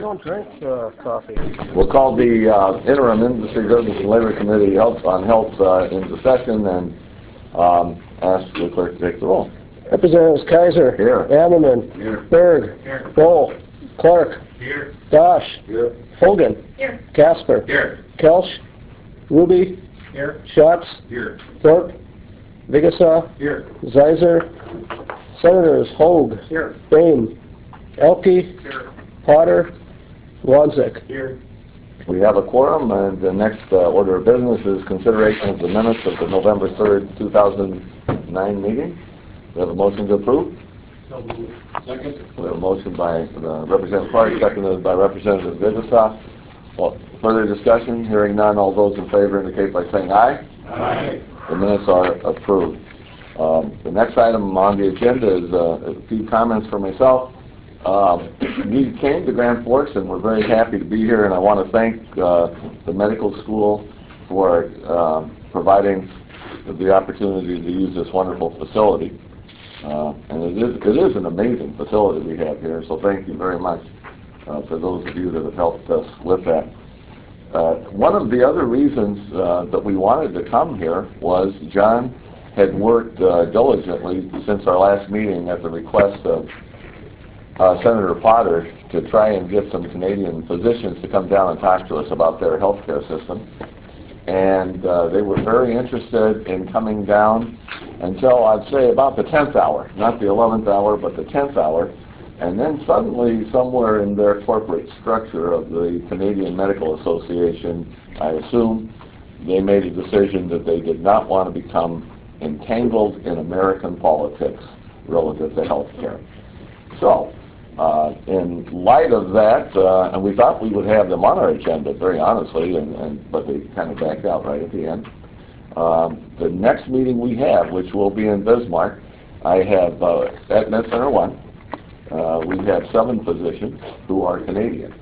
Don't drink coffee. We'll call the interim Industry Business and Labor Committee on Health into session and ask the clerk to take the roll. Representatives Kaiser. Here. Ammerman. Here. Berg. Here. Bohl. Clark. Here. Dosh. Here. Hogan. Here. Casper. Here. Kelch. Ruby. Here. Schatz. Here. Thorpe. Vigasaw. Here. Zeiser. Senators Hogue. Here. Bain. Elke. Here. Potter. Wanzik. Here. We have a quorum, and the next order of business is consideration of the minutes of the November 3rd, 2009 meeting. We have a motion to approve. Second. We have a motion by Representative Clark, seconded by Representative Vigasaw. Well, further discussion? Hearing none, all those in favor indicate by saying aye. Aye. The minutes are approved. The next item on the agenda is a few comments for myself. We came to Grand Forks and we're very happy to be here, and I want to thank the medical school for providing the opportunity to use this wonderful facility. And it is an amazing facility we have here, so thank you very much for those of you that have helped us with that. One of the other reasons that we wanted to come here was John had worked diligently since our last meeting at the request of Senator Potter to try and get some Canadian physicians to come down and talk to us about their healthcare system. And they were very interested in coming down until, I'd say, about the 10th hour. Not the 11th hour, but the 10th hour. And then suddenly, somewhere in their corporate structure of the Canadian Medical Association, I assume, they made a decision that they did not want to become entangled in American politics relative to healthcare. So, in light of that, and we thought we would have them on our agenda, very honestly, but they kind of backed out right at the end. The next meeting we have, which will be in Bismarck, I have at MedCenter 1, we have 7 physicians who are Canadian,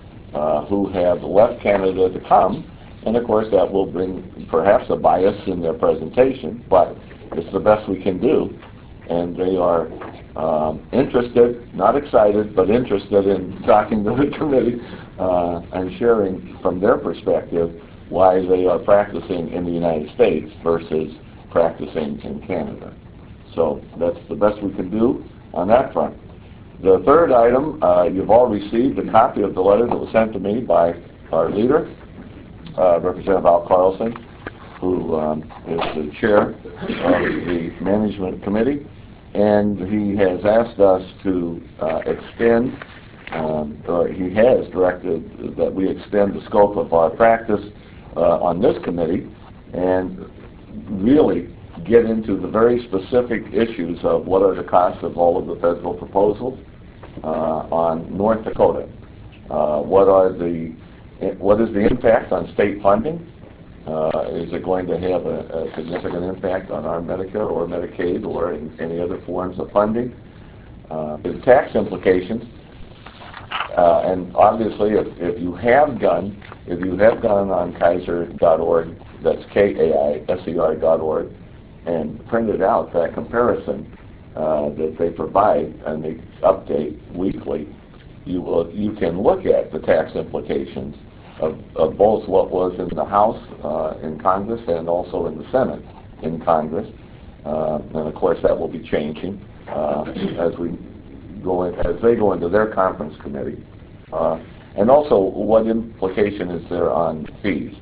who have left Canada to come, and of course that will bring perhaps a bias in their presentation, but it's the best we can do, and they are interested, not excited, but interested in talking to the committee and sharing from their perspective why they are practicing in the United States versus practicing in Canada. So that's the best we can do on that front. The third item, you've all received a copy of the letter that was sent to me by our leader, Representative Al Carlson, who is the chair of the management committee. And he has asked us to extend, or he has directed that we extend the scope of our practice on this committee and really get into the very specific issues of what are the costs of all of the federal proposals on North Dakota. What is the impact on state funding? Is it going to have a significant impact on our Medicare or Medicaid or any other forms of funding? The tax implications, and obviously if you have gone on Kaiser.org, that's KAISER.org, and printed out that comparison that they provide and they update weekly, you can look at the tax implications of both what was in the House in Congress and also in the Senate in Congress, and of course that will be changing as they go into their conference committee, and also what implication is there on fees.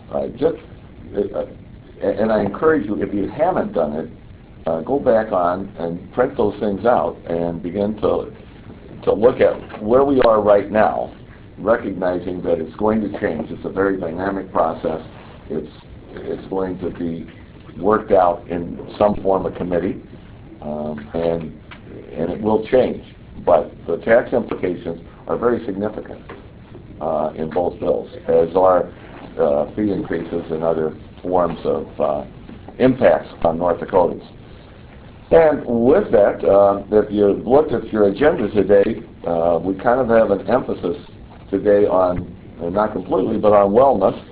And I encourage you, if you haven't done it, go back on and print those things out and begin to look at where we are right now, recognizing that it's going to change. It's a very dynamic process. It's going to be worked out in some form of committee, and it will change. But the tax implications are very significant in both bills, as are fee increases and other forms of impacts on North Dakotans. And with that, if you looked at your agenda today, we kind of have an emphasis today on, not completely, but on wellness.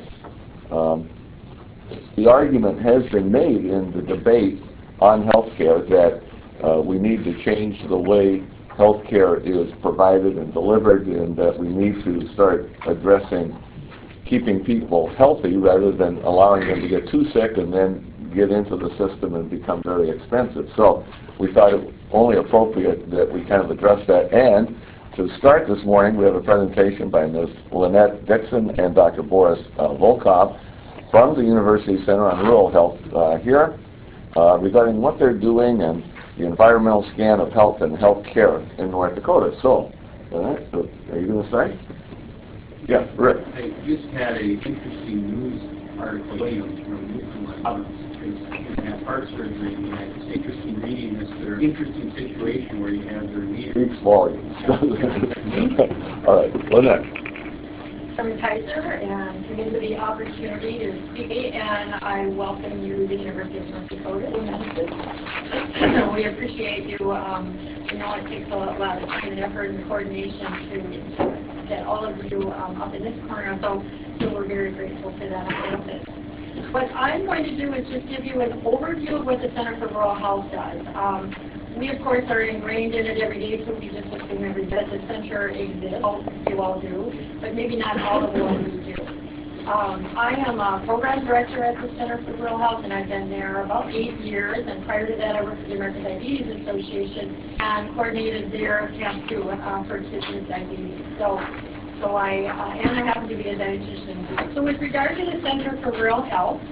The argument has been made in the debate on health care that we need to change the way health care is provided and delivered, and that we need to start addressing keeping people healthy rather than allowing them to get too sick and then get into the system and become very expensive. So we thought it only appropriate that we kind of address that. And to start this morning, we have a presentation by Ms. Lynette Dixon and Dr. Boris Volkov from the University Center on Rural Health here regarding what they're doing and the environmental scan of health and health care in North Dakota. So, Lynette, are you going to start? Yeah, Rick. I just had a interesting news article from Newfoundland. They have heart surgery in the United States. Interesting reading this. They're an interesting situation where you have their leader. Speaks volumes. All right, Lynette. I'm Kaiser, and for me the opportunity to speak, and I welcome you to the University of North Dakota in medicine. We appreciate you. We know it takes a lot of time and effort and coordination to get all of you up in this corner, so we're very grateful for that. What I'm going to do is just give you an overview of what the Center for Rural Health does. We, of course, are ingrained in it every day, so we just assume every day that the center exists. You all do, but maybe not all of what we do. I am a program director at the Center for Rural Health, and I've been there about 8 years. And prior to that, I worked for the American Diabetes Association and coordinated their Camp 2 for kids with diabetes. So I happen to be a dietitian. So with regard to the Center for Rural Health,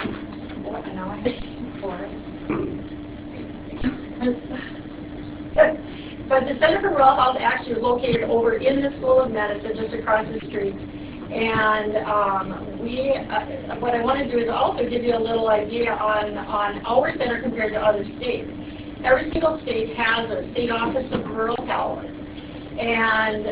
but the Center for Rural Health actually is located over in the School of Medicine, just across the street. And what I want to do is also give you a little idea on our center compared to other states. Every single state has a state office of rural health, and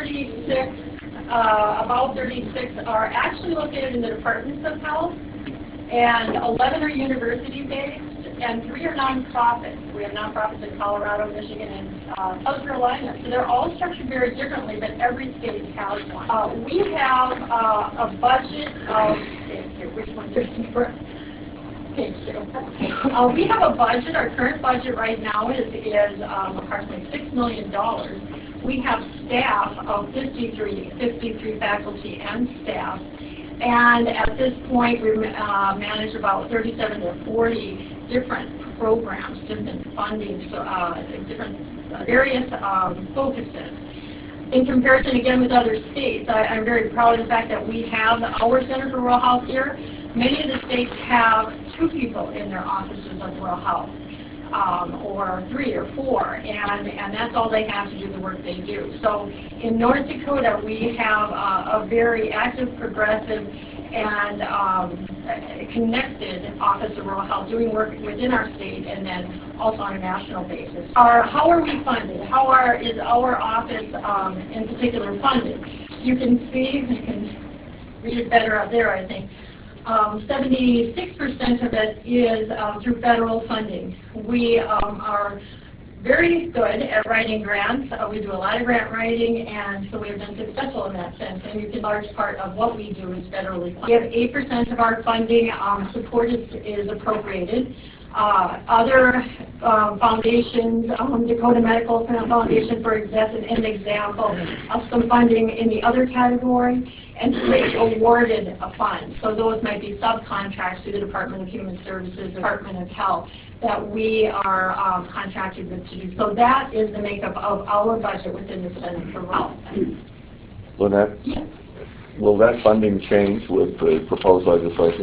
about 36 are actually located in the departments of health, and 11 are university-based, and 3 are nonprofits. We have nonprofits in Colorado, Michigan, and South Carolina. So they're all structured very differently, but every state has one. We have a budget of, which one is it? Thank you. We have a budget. Our current budget right now is approximately $6 million. We have staff of 53 faculty and staff. And at this point, we manage about 37 to 40 different programs, different funding, different various focuses. In comparison, again, with other states, I'm very proud of the fact that we have our Center for Rural Health here. Many of the states have 2 people in their offices of rural health, or 3 or 4, and that's all they have to do the work they do. So in North Dakota, we have a very active, progressive, and connected Office of Rural Health doing work within our state and then also on a national basis. How are we funded? Is our office in particular funded? You can see, you can read it better up there, I think. 76% of it is through federal funding. We are very good at writing grants. We do a lot of grant writing, and so we have been successful in that sense. And a large part of what we do is federally funded. We have 8% of our funding support is appropriated. Other foundations, Dakota Medical Foundation, for example, an example of some funding in the other category, and state awarded funds. So those might be subcontracts to the Department of Human Services, Department of Health, that we are contracted with to do. So that is the makeup of our budget within the Center for Health. Lynette? Yes. Will that funding change with the proposed legislation?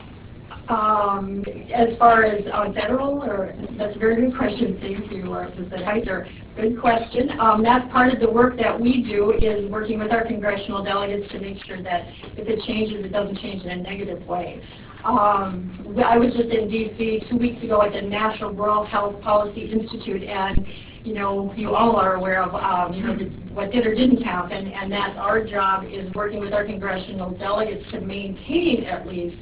As far as federal, that's a very good question. Thank you, Mr. Kaiser. Good question. That's part of the work that we do, is working with our congressional delegates to make sure that if it changes, it doesn't change in a negative way. I was just in D.C. 2 weeks ago at the National Rural Health Policy Institute, and you all are aware of what did or didn't happen, and that's our job, is working with our congressional delegates to maintain at least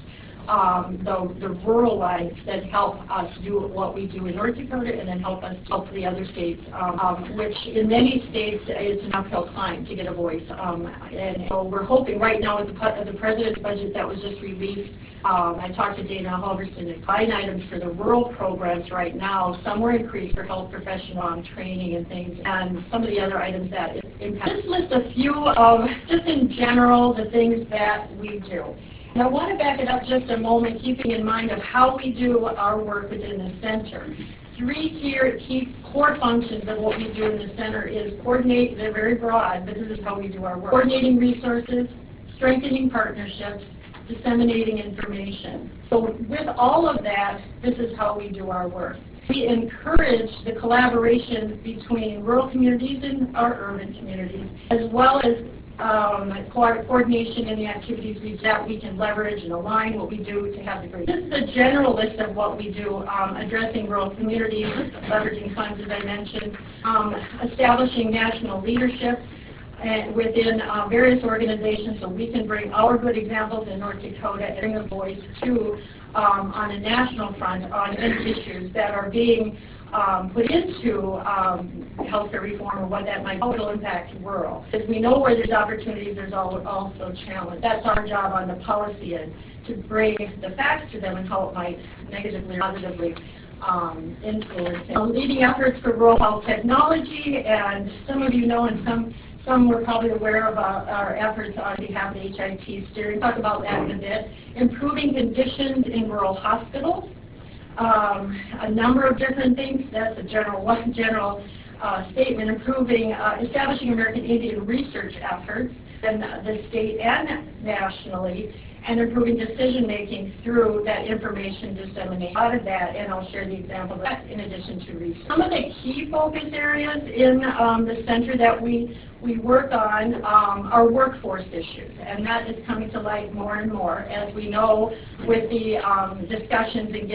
the rural lives that help us do what we do in North Dakota and then help us help the other states, which in many states it's an uphill climb to get a voice. And so we're hoping right now with the President's budget that was just released, I talked to Dana Halverson, and line items for the rural programs right now, some were increased for health professional training and things, and some of the other items that impact. Just list a few of, just in general, the things that we do. And I want to back it up just a moment, keeping in mind of how we do our work within the center. Three key core functions of what we do in the center is coordinate, they're very broad, but this is how we do our work. Coordinating resources, strengthening partnerships, disseminating information. So with all of that, this is how we do our work. We encourage the collaboration between rural communities and our urban communities, as well as coordination in the activities that we can leverage and align what we do to have the great. This is a general list of what we do, addressing rural communities, leveraging funds as I mentioned, establishing national leadership and within various organizations so we can bring our good examples in North Dakota and bring a voice to on a national front on any issues that are being put into healthcare reform or what that might will impact rural. As we know where there's opportunities, there's also challenges. That's our job on the policy end, to bring the facts to them and how it might negatively or positively influence it. Leading efforts for rural health technology, and some of you know and some were probably aware of our efforts on behalf of HIT steering. Talk about that in a bit. Improving conditions in rural hospitals. A number of different things. That's a general statement. Improving, establishing American Indian research efforts in the state and nationally, and improving decision making through that information dissemination. Out of that, and I'll share the examples of that in addition to research. Some of the key focus areas in the center that we work on are workforce issues, and that is coming to light more and more as we know with the discussions and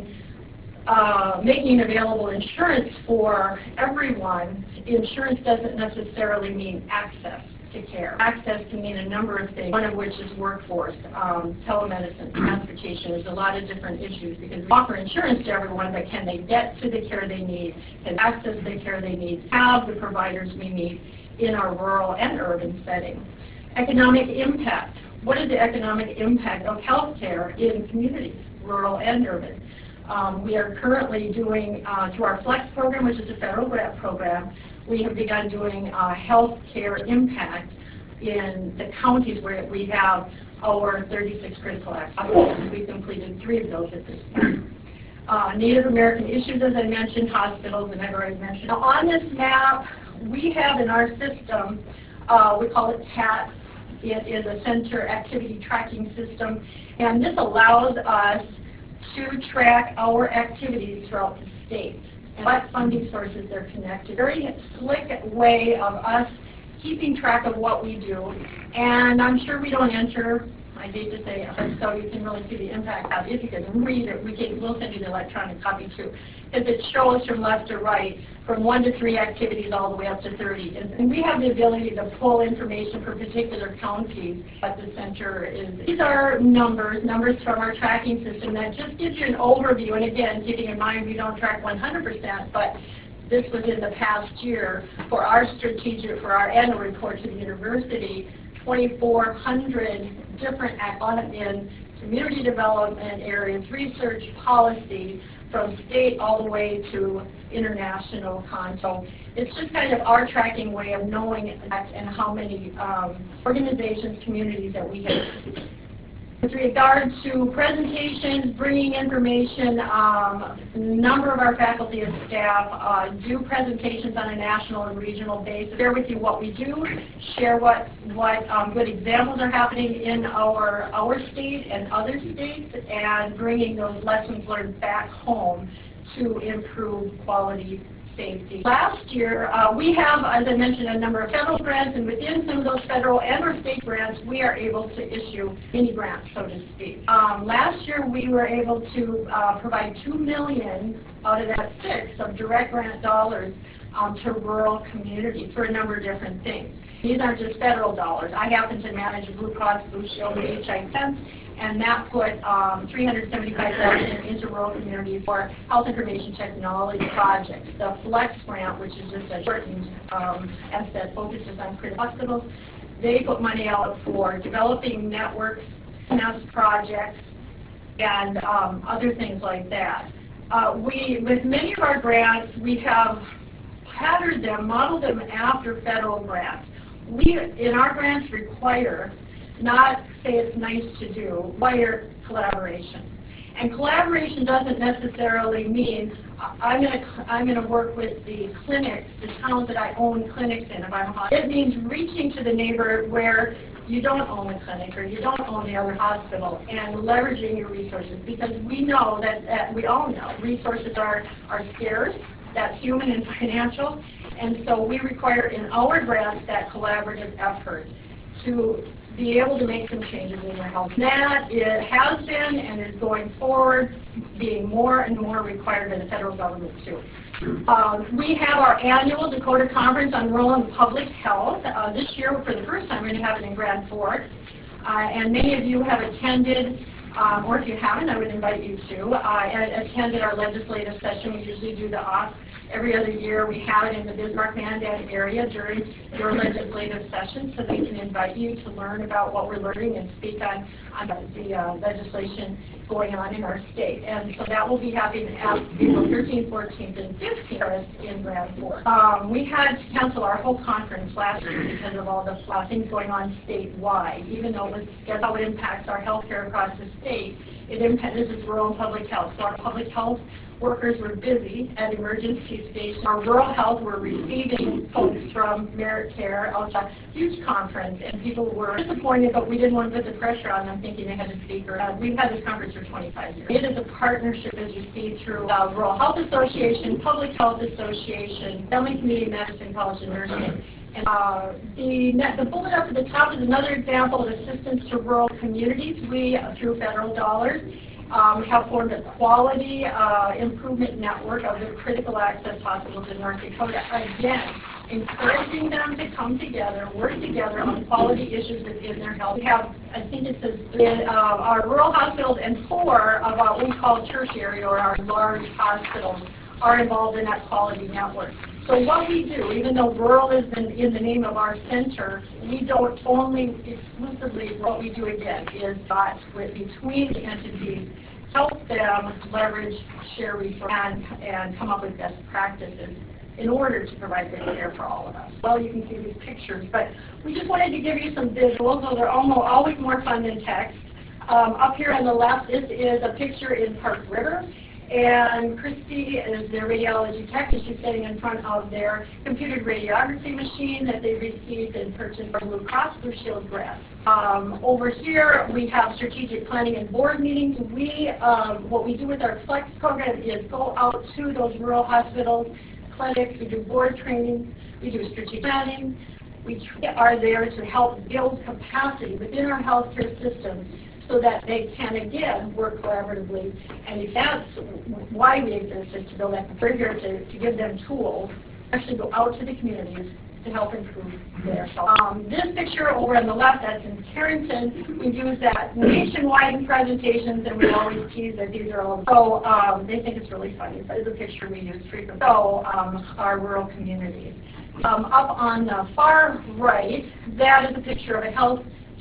making available insurance for everyone. Insurance doesn't necessarily mean access to care. Access can mean a number of things, one of which is workforce, telemedicine, transportation. There's a lot of different issues because we offer insurance to everyone, but can they get to the care they need, can access the care they need, have the providers we need in our rural and urban setting. Economic impact. What is the economic impact of healthcare in communities, rural and urban? We are currently doing, through our FLEX program, which is a federal grant program, we have begun doing health care impact in the counties where we have our 36 critical access hospitals. We've completed 3 of those at this point. Native American issues, as I mentioned, hospitals, and I've already mentioned. Now on this map, we have in our system, we call it TATS. It is a Center Activity Tracking System, and this allows us to track our activities throughout the state and what funding sources they're connected. Very slick way of us keeping track of what we do, and I'm sure we don't enter, I hate to say it, so you can really see the impact of it. If you can read it, we'll send you the electronic copy too, because it shows from left to right, from 1 to 3 activities all the way up to 30. And we have the ability to pull information for particular counties at the center is. These are numbers from our tracking system that just gives you an overview. And again, keeping in mind we don't track 100%, but this was in the past year for our annual report to the university, 2,400 different in community development areas, research, policy, from state all the way to international content. It's just kind of our tracking way of knowing and how many organizations, communities that we have. With regard to presentations, bringing information, a number of our faculty and staff do presentations on a national and regional basis. Share with you what we do, share what good examples are happening in our state and other states, and bringing those lessons learned back home to improve quality safety. Last year, we have, as I mentioned, a number of federal grants, and within some of those federal and or state grants, we are able to issue mini grants, so to speak. Last year, we were able to provide $2 million out of that 6 of direct grant dollars to rural communities for a number of different things. These aren't just federal dollars. I happen to manage Blue Cross Blue Shield and HISense, and that put $375,000 into rural communities for health information technology projects. The Flex grant, which is just a shortened S that focuses on critical hospitals, they put money out for developing networks, MS projects, and other things like that. With many of our grants, we have patterned them, modeled them after federal grants. We, in our grants, require, not say it's nice to do, require collaboration. And collaboration doesn't necessarily mean I'm going to work with the clinics, the towns that I own clinics in. If I'm, it means reaching to the neighbor where you don't own the clinic or you don't own the other hospital, and leveraging your resources, because we know that we all know resources are scarce. That's human and financial, and so we require in our grants that collaborative effort to be able to make some changes in their health. That it has been and is going forward being more and more required by the federal government too. We have our annual Dakota Conference on Rural and Public Health. This year, for the first time, we're going to have it in Grand Forks. And many of you have attended, or if you haven't, I would invite you to, attended our legislative session. We usually do the OSC every other year. We have it in the Bismarck-Mandan area during your legislative session, so they can invite you to learn about what we're learning and speak on the legislation going on in our state. And so that will be happening April 13th, 14th, and 15th in Grand Forks. We had to cancel our whole conference last year because of all the things going on statewide. Even though that's how it impacts our healthcare across the state, this is rural and public health. So our public health workers were busy at emergency stations. Our rural health were receiving folks from Merit Care. It was a huge conference, and people were disappointed, but we didn't want to put the pressure on them thinking they had a speaker. We've had this conference for 25 years. It is a partnership, as you see, through Rural Health Association, Public Health Association, Family Community Medicine, College of Nursing. And the bullet up at the top is another example of assistance to rural communities. We, through federal dollars, have formed a quality improvement network of the critical access hospitals in North Dakota. Again, encouraging them to come together, work together on quality issues within their health. We have, I think it says, our rural hospitals, and 4 of what we call tertiary, or our large hospitals, are involved in that quality network. So what we do, even though rural is in the name of our center, we don't only exclusively, what we do again is between the entities, help them leverage, share resources, and come up with best practices in order to provide good care for all of us. Well, you can see these pictures, but we just wanted to give you some visuals, so they're always more fun than text. Up here on the left, this is a picture in Park River. And Christy is their radiology tech, and she's sitting in front of their computed radiography machine that they received and purchased from Blue Cross Blue Shield grant. Over here, we have strategic planning and board meetings. What we do with our Flex program is go out to those rural hospitals, clinics. We do board trainings. We do strategic planning. We are there to help build capacity within our healthcare systems so that they can, again, work collaboratively. And if that's why we exist, is to build that. We're here to give them tools, actually go out to the communities to help improve their health. This picture over on the left, that's in Carrington. We use that nationwide in presentations, and we always tease that these are all, so they think it's really funny, but it's a picture we use frequently. So our rural communities. Up on the far right, that is a picture of a health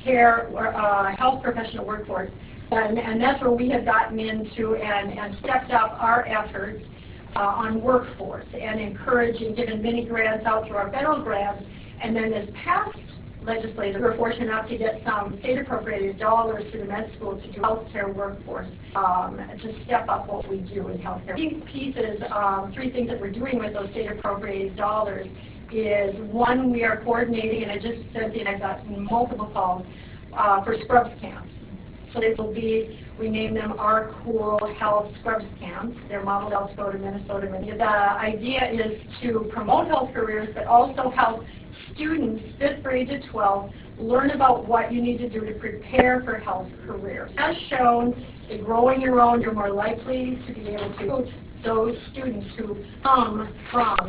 professional workforce, and that's where we have gotten into and stepped up our efforts on workforce and encouraging, given many grants out through our federal grants, and then this past legislature, we were fortunate enough to get some state appropriated dollars to the med school to do healthcare workforce, to step up what we do in healthcare. These pieces, 3 things that we're doing with those state appropriated dollars is, 1, we are coordinating, and I just sent in, I've got multiple calls, for scrubs camps. So they will be, we name them Our Cool Health Scrubs Camps. They're modeled elsewhere in Minnesota. The idea is to promote health careers, but also help students, 5th grade to 12th, learn about what you need to do to prepare for health careers. As shown, in growing your own, you're more likely to be able to recruit those students who come from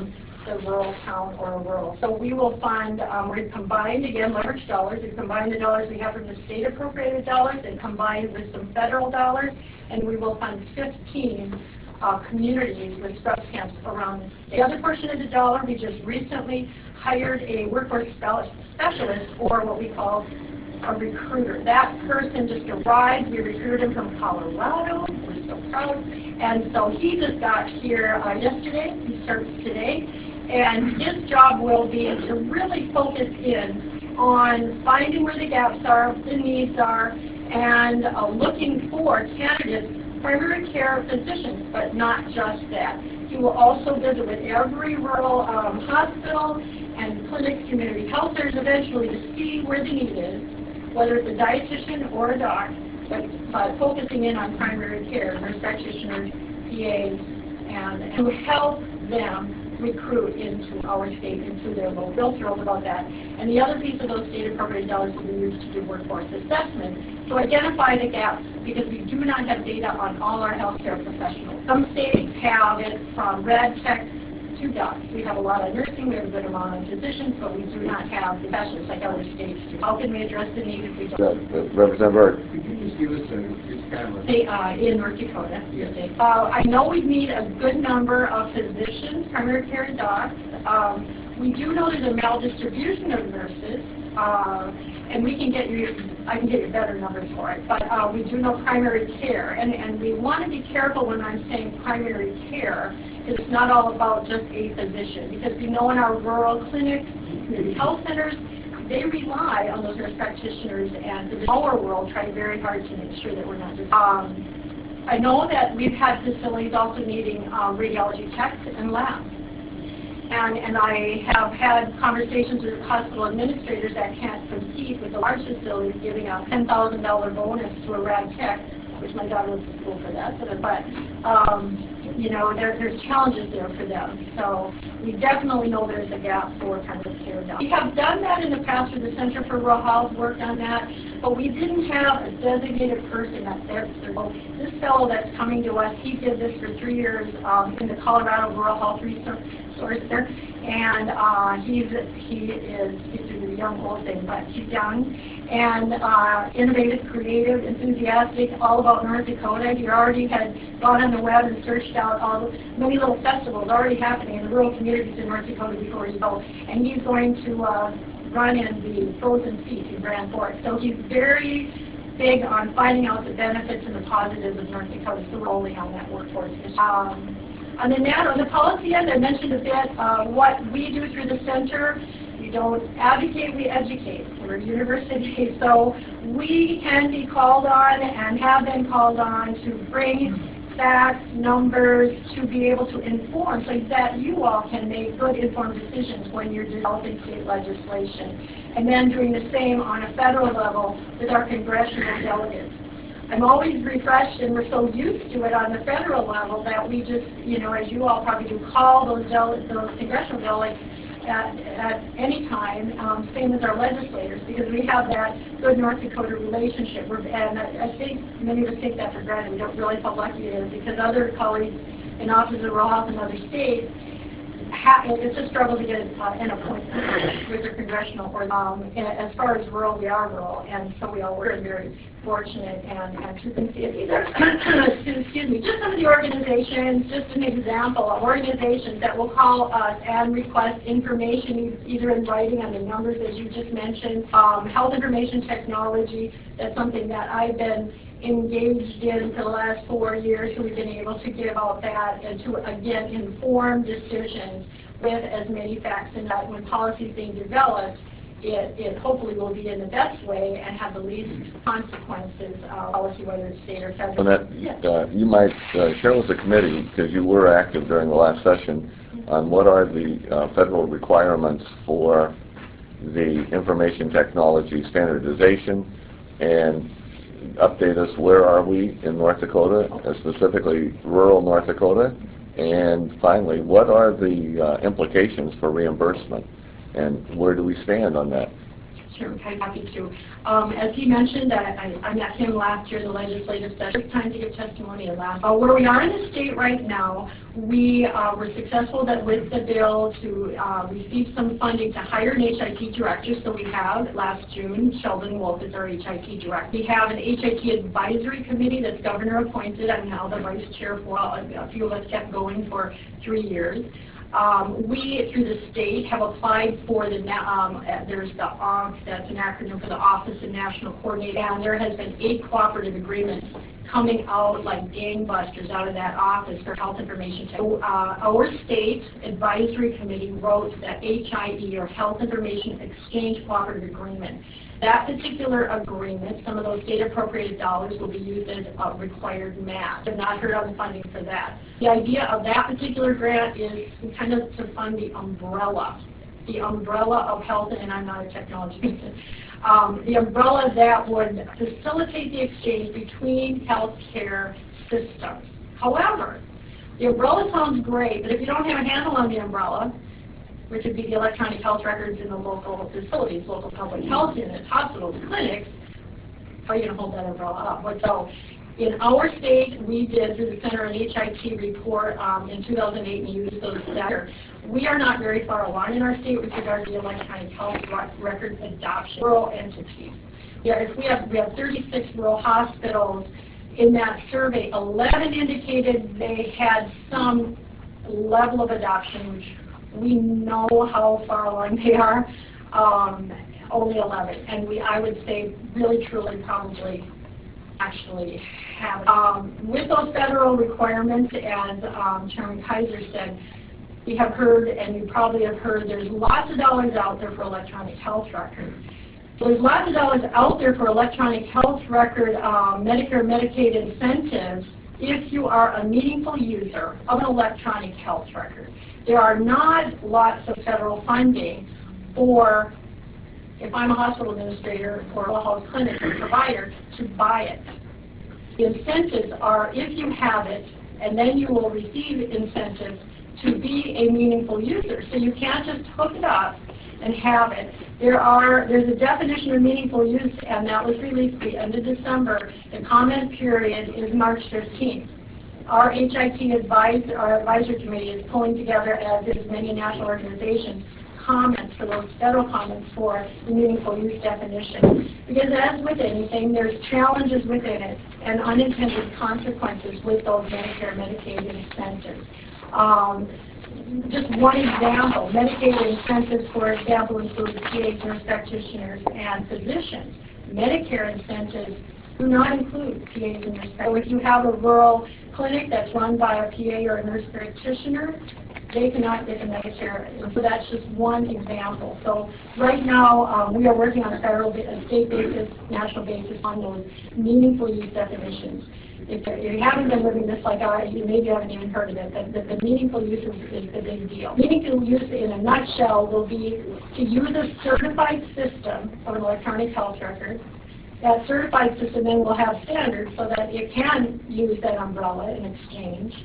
just a rural town or a rural. So we will fund, we've combined, again, leverage dollars. We've combined the dollars we have from the state appropriated dollars and combined with some federal dollars, and we will fund 15 communities with scrubs camps around the state. The other portion of the dollar, we just recently hired a workforce specialist, or what we call a recruiter. That person just arrived. We recruited him from Colorado. We're so proud. And so he just got here yesterday. He starts today. And his job will be to really focus in on finding where the gaps are, the needs are, and looking for candidates, primary care physicians, but not just that. He will also visit with every rural hospital and clinics, community health centers eventually to see where the need is, whether it's a dietitian or a doc, but focusing in on primary care, nurse practitioners, PAs, and to help them recruit into our state, into their local. Real thrilled about that. And the other piece of those state appropriated dollars will be used to do workforce assessment to identify the gaps, because we do not have data on all our healthcare professionals. Some states have it from rad tech to docs. We have a lot of nursing, we have a good amount of physicians, but we do not have the specialists like other states do. How can we address the need if we don't? Representative Byrd. Could you just give us just kind of a... In North Dakota. Yes. I know we need a good number of physicians, primary care and docs. We do know there's a maldistribution of nurses, and we can get you, I can get you better numbers for it, but we do know primary care, and we want to be careful when I'm saying primary care, because it's not all about just a physician, because we know in our rural clinics, community health centers, they rely on those nurse practitioners and physicians. Our world trying very hard to make sure that we're not just... I know that we've had facilities also needing radiology techs and labs. And I have had conversations with hospital administrators that can't compete with the large facilities giving a $10,000 bonus to a rad tech, which my daughter went to school for that. But you know, there's challenges there for them. So we definitely know there's a gap for primary care now. We have done that in the past for the Center for Rural Health, worked on that, but we didn't have a designated person that's there. So this fellow that's coming to us, he did this for 3 years in the Colorado Rural Health Resource Center, and he's a young old thing, but he's young and innovative, creative, enthusiastic, all about North Dakota. He already had gone on the web and searched out all the many little festivals already happening in the rural communities in North Dakota before he goes, and he's going to run in the Frozen Feast in Grand Forks. So he's very big on finding out the benefits and the positives of North Dakota, so we're only on that workforce issue. On the policy end, I mentioned a bit what we do through the center. We don't advocate, we educate. We're a university, so we can be called on and have been called on to bring facts, numbers, to be able to inform so that you all can make good informed decisions when you're developing state legislation. And then doing the same on a federal level with our congressional delegates. I'm always refreshed, and we're so used to it on the federal level that we just, you know, as you all probably do, call those congressional delegates at any time, same as our legislators, because we have that good North Dakota relationship. And I think many of us take that for granted. We don't realize how lucky it is, because other colleagues in offices of rural health in other states, it's a struggle to get an appointment with their congressional or as far as rural, we are rural, and so we all were very fortunate and to see it. These are, excuse me, just some of the organizations, just an example of organizations that will call us and request information either in writing on the numbers as you just mentioned. Health information technology, that's something that I've been engaged in for the last 4 years, so we've been able to give out that and to, again, inform decisions with as many facts, and that when policy is being developed, it hopefully will be in the best way and have the least consequences, policy, whether it's state or federal. Annette, yes. You might share with the committee, because you were active during the last session, on what are the federal requirements for the information technology standardization, and update us where are we in North Dakota, specifically rural North Dakota, and finally, what are the implications for reimbursement, and where do we stand on that? Chairman Kite, happy to. As he mentioned, I met him last year in the legislative session. It's time to give testimony at last. Where we are in the state right now, we were successful with the bill to receive some funding to hire an HIT director. So we have, last June, Sheldon Wolf is our HIT director. We have an HIT advisory committee that's governor appointed. I'm now the vice chair for a few of us kept going for 3 years. We, through the state, have applied for the, there's the ONC, that's an acronym for the Office of National Coordinator, and there has been 8 cooperative agreements coming out like gangbusters out of that office for health information. Our state advisory committee wrote that HIE, or Health Information Exchange Cooperative Agreement. That particular agreement, some of those state appropriated dollars will be used as a required match. I've not heard of the funding for that. The idea of that particular grant is kind of to fund the umbrella of health, and I'm not a technology person. The umbrella that would facilitate the exchange between healthcare systems. However, the umbrella sounds great, but if you don't have a handle on the umbrella, which would be the electronic health records in the local facilities, local public health units, hospitals, clinics, how are you going to hold that umbrella up? So in our state, we did, through the Center on HIT report in 2008, and used those data. We are not very far along in our state with regard to the electronic health record adoption. Rural entities. Yeah, we have 36 rural hospitals. In that survey, 11 indicated they had some level of adoption, which we know how far along they are. Only 11, and I would say really truly probably actually have it. With those federal requirements, as Chairman Kaiser said, we have heard, and you probably have heard, there's lots of dollars out there for electronic health record. There's lots of dollars out there for electronic health record Medicare, Medicaid incentives if you are a meaningful user of an electronic health record. There are not lots of federal funding for, if I'm a hospital administrator or a health clinic provider, to buy it. The incentives are if you have it, and then you will receive incentives to be a meaningful user. So you can't just hook it up and have it. There's a definition of meaningful use, and that was released the end of December. The comment period is March 15th. Our HIT advisory committee is pulling together, as is many national organizations, comments for those federal comments for the meaningful use definition. Because as with anything, there's challenges within it and unintended consequences with those Medicare, Medicaid incentives. Just one example, Medicaid incentives, for example, include PAs, nurse practitioners, and physicians. Medicare incentives do not include PAs and nurse practitioners. So if you have a rural clinic that's run by a PA or a nurse practitioner, they cannot get the Medicare. And so that's just one example. So right now, we are working on a federal, a state basis, national basis on those meaningful use definitions. If you haven't been living this like I, you maybe haven't even heard of it, but the meaningful use is the big deal. Meaningful use in a nutshell will be to use a certified system of an electronic health record. That certified system then will have standards so that it can use that umbrella in exchange.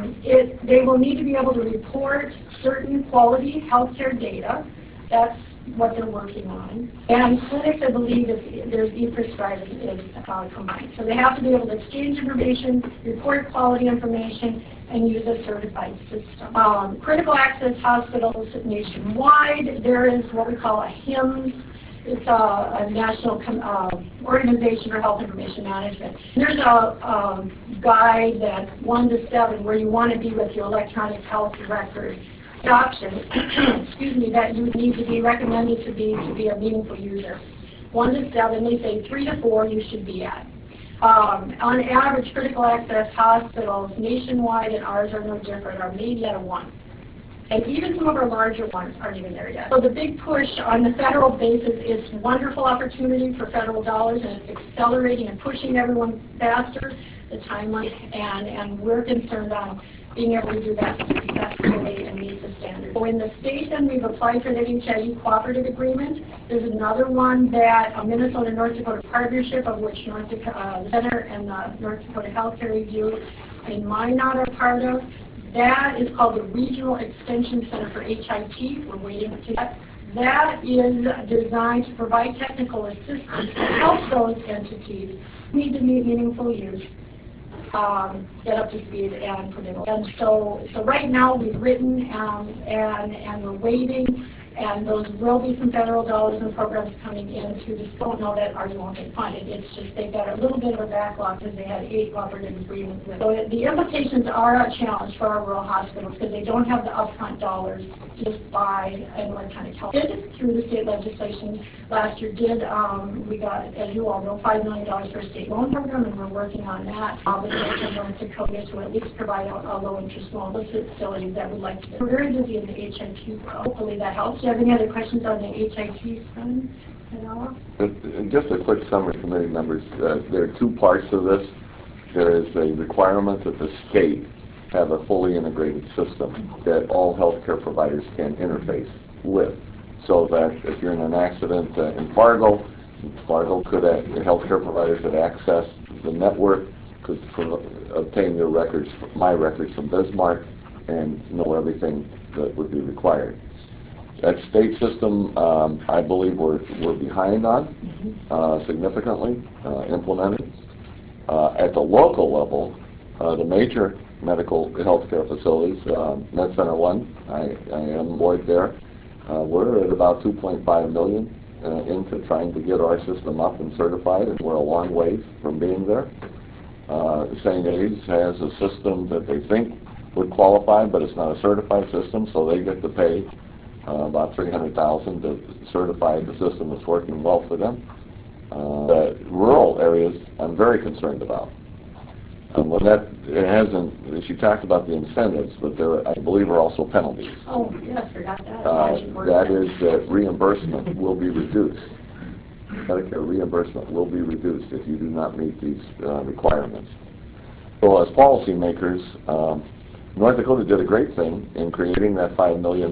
They will need to be able to report certain quality healthcare data. That's what they're working on. And clinics, I believe, there's e-prescribing is combined. So they have to be able to exchange information, report quality information, and use a certified system. Critical access hospitals nationwide, there is what we call a HIMSS. It's a national organization for health information management. There's a guide that 1 to 7 where you want to be with your electronic health record adoption, excuse me, that you need to be recommended to be a meaningful user. 1 to 7, they say 3 to 4 you should be at. On average, critical access hospitals nationwide, and ours are no different, are maybe at a 1. And even some of our larger ones aren't even there yet. So the big push on the federal basis is wonderful opportunity for federal dollars, and it's accelerating and pushing everyone faster, the timeline, and we're concerned on being able to do that successfully and meet the standards. So in the state, then, we've applied for the HIE cooperative agreement. There's another one that a Minnesota-North Dakota partnership, of which the Center and the North Dakota Healthcare Review in Minot are part of. That is called the Regional Extension Center for HIT. We're waiting to get. That is designed to provide technical assistance to help those entities need to meet meaningful use, get up to speed and predict. And so right now we've written and we're waiting, and those will be some federal dollars and programs coming in to just don't know that ours won't get funded. It's just they've got a little bit of a backlog because they had 8 cooperative agreements with. So the implications are a challenge for our rural hospitals because they don't have the upfront dollars just by an electronic health. Through the state legislation last year we got, as you all know, $5 million for a state loan program, and we're working on that with North Dakota to at least provide a low interest loan to facilities that would like to. We're very busy in the HIT world. Hopefully that helps. Do you have any other questions on the HIT fund at all? Just a quick summary, committee members. There are 2 parts to this. There is a requirement that the state have a fully integrated system that all healthcare providers can interface with, so that if you're in an accident in Fargo could, the healthcare providers that access the network could obtain your records, my records from Bismarck, and know everything that would be required. That state system, I believe we're behind on significantly implementing. At the local level, the major medical healthcare facilities, Med Center 1, I am employed there. We're at about $2.5 million into trying to get our system up and certified, and we're a long ways from being there. St. A's has a system that they think would qualify, but it's not a certified system, so they get to pay about $300,000 to certify the system that's working well for them. The rural areas, I'm very concerned about. She talked about the incentives, but there, I believe, are also penalties. Oh, yes, forgot that. That is that reimbursement will be reduced. Medicare reimbursement will be reduced if you do not meet these requirements. So as policymakers, North Dakota did a great thing in creating that $5 million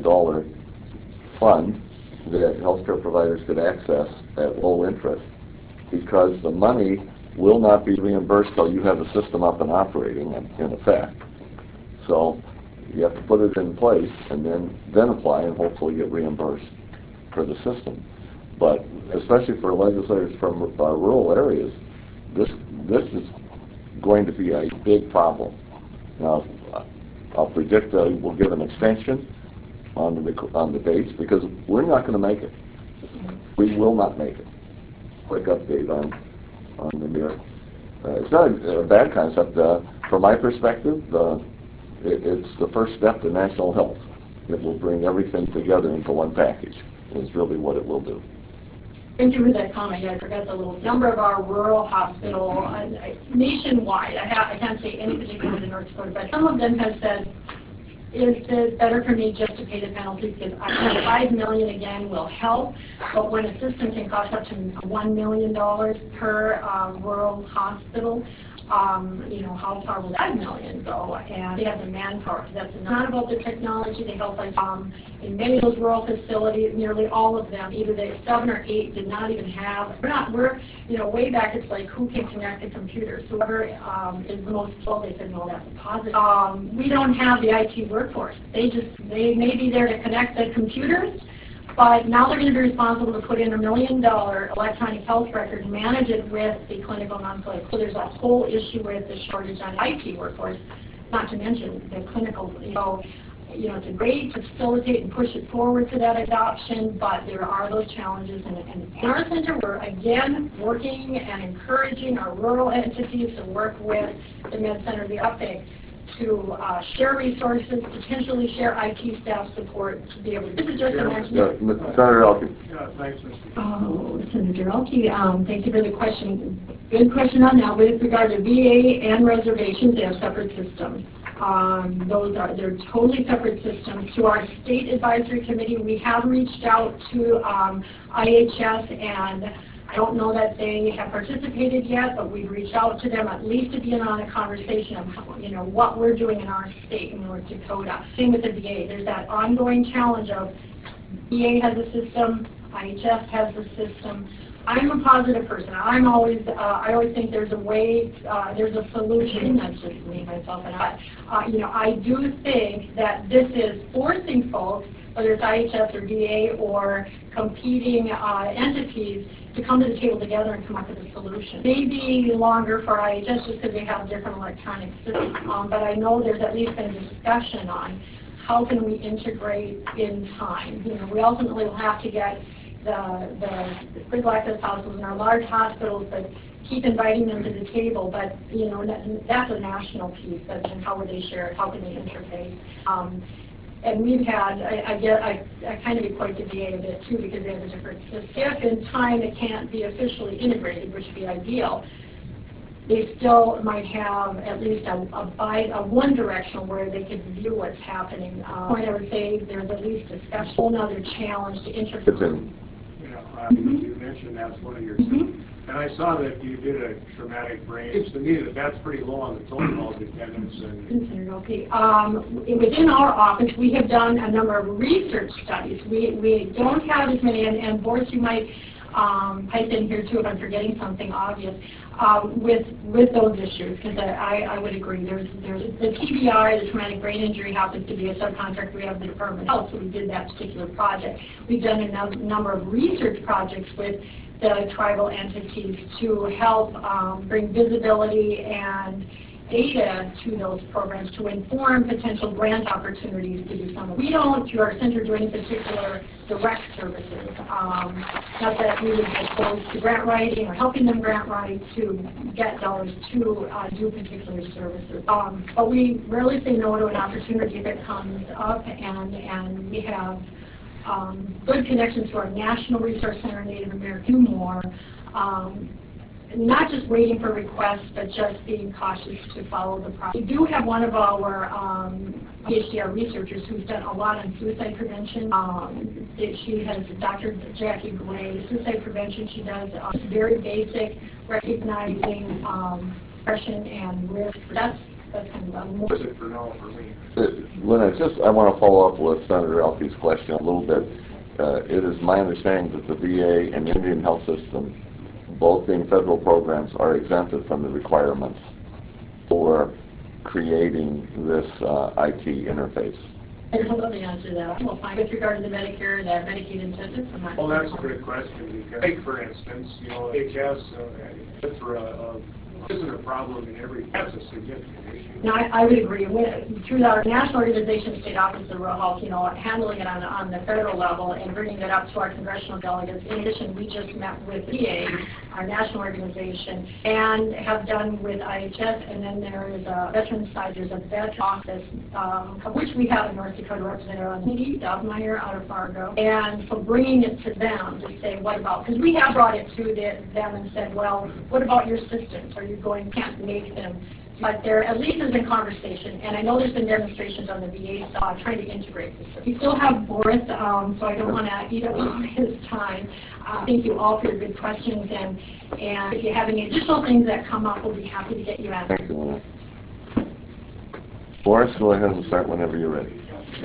fund that healthcare providers could access at low interest, because the money will not be reimbursed till you have the system up and operating in effect. So you have to put it in place and then apply and hopefully get reimbursed for the system. But especially for legislators from rural areas, this is going to be a big problem. Now, I'll predict we'll give an extension on the dates, because we're not going to make it. We will not make it. Quick update on the mirror. It's not a bad concept. From my perspective, it's the first step to national health. It will bring everything together into one package, is really what it will do. Thank you for that comment. Yeah, I forgot the little number of our rural hospital nationwide. I can't say any particular in North Dakota, but some of them have said, is it better for me just to pay the penalty, because $5 million again will help, but when a system can cost up to $1 million per rural hospital, how far will that million go? And they have the manpower. That's not about the technology. They help us in many of those rural facilities. Nearly all of them, either they 7 or 8 did not even have. We're way back. It's like, who can connect the computer? So whoever is the most skilled, they said, no, that's a positive. We don't have the IT workforce. They may be there to connect the computers, but now they're going to be responsible to put in $1 million electronic health record, manage it with the clinical non-clinical. So there's a whole issue with the shortage on IT workforce, not to mention the clinical. It's a great to facilitate and push it forward to that adoption, but there are those challenges. And in our center, we're again working and encouraging our rural entities to work with the Med Center, the EPIC, to share resources, potentially share IT staff support to be able to. This is just a mention. Senator Elke. Thanks, Mr. Oh, Senator Elke, thank you for the question. Good question on that. With regard to VA and reservations, they have separate systems. They're totally separate systems. To our state advisory committee, we have reached out to IHS, and I don't know that they have participated yet, but we've reached out to them at least to be in on a conversation of what we're doing in our state in North Dakota. Same with the VA. There's that ongoing challenge of VA has a system, IHS has a system. I'm a positive person. I always think there's a way, there's a solution. That's just me, myself, and I. I do think that this is forcing folks, whether it's IHS or VA or competing entities, to come to the table together and come up with a solution. Maybe longer for IHS just because they have different electronic systems, but I know there's at least been discussion on how can we integrate in time. We ultimately will have to get the critical access hospitals and our large hospitals, but keep inviting them to the table. But that's a national piece. But and how would they share it? How can they interface? And we've had, I kind of equate the VA a bit too because they have a different system. If in time it can't be officially integrated, which would be ideal, they still might have at least a one directional where they could view what's happening. Point I would say there's at least discussion. A whole other challenge to interface. You mentioned that's one of your, and I saw that you did a traumatic brain. It seems to me that that's pretty low on the totem pole of attendance. And okay. Within our office, we have done a number of research studies. We don't have as many, and Boris, you might pipe in here too if I'm forgetting something obvious. With those issues, because I would agree. There's the TBI, the traumatic brain injury, happens to be a subcontract. We have the Department of Health, so we did that particular project. We've done a number of research projects with the tribal entities to help bring visibility and data to those programs to inform potential grant opportunities to do some of it. We don't, through our center, do any particular direct services. Not that we would be opposed to grant writing or helping them grant write to get dollars to do particular services. But we rarely say no to an opportunity if it comes up, and we have good connections to our National Resource Center, Native American, more. Not just waiting for requests, but just being cautious to follow the process. We do have one of our PhD researchers who's done a lot on suicide prevention. She has Dr. Jackie Gray. Suicide prevention, she does very basic, recognizing depression and risk. That's kind of more. for no for me. Lynn, I want to follow up with Senator Elke's question a little bit. It is my understanding that the VA and Indian Health System, both being federal programs, are exempted from the requirements for creating this IT interface. I don't know the answer to that. Well, fine. With regard to the Medicare, the Medicaid incentives, I'm not. Well, that's a good question because, take for instance, HS isn't a problem in every. That's a significant issue. No, I would agree. Through our national organization, State Office of Rural Health, handling it on the federal level and bringing it up to our congressional delegates. In addition, we just met with VA, our national organization, and have done with IHS. And then there is a veteran side. There's a veteran office, which we have in North Dakota, representative on the Dobmeyer out of Fargo. And so bringing it to them to say, what about? Because we have brought it to them and said, well, what about your systems? Are you can't make them? But there at least has been conversation, and I know there's been demonstrations on the VA side trying to integrate this. We still have Boris, so I don't want to eat up all his time. Thank you all for your good questions, and if you have any additional things that come up, we'll be happy to get you answered. Thank you, Lynn. Boris, go ahead and start whenever you're ready.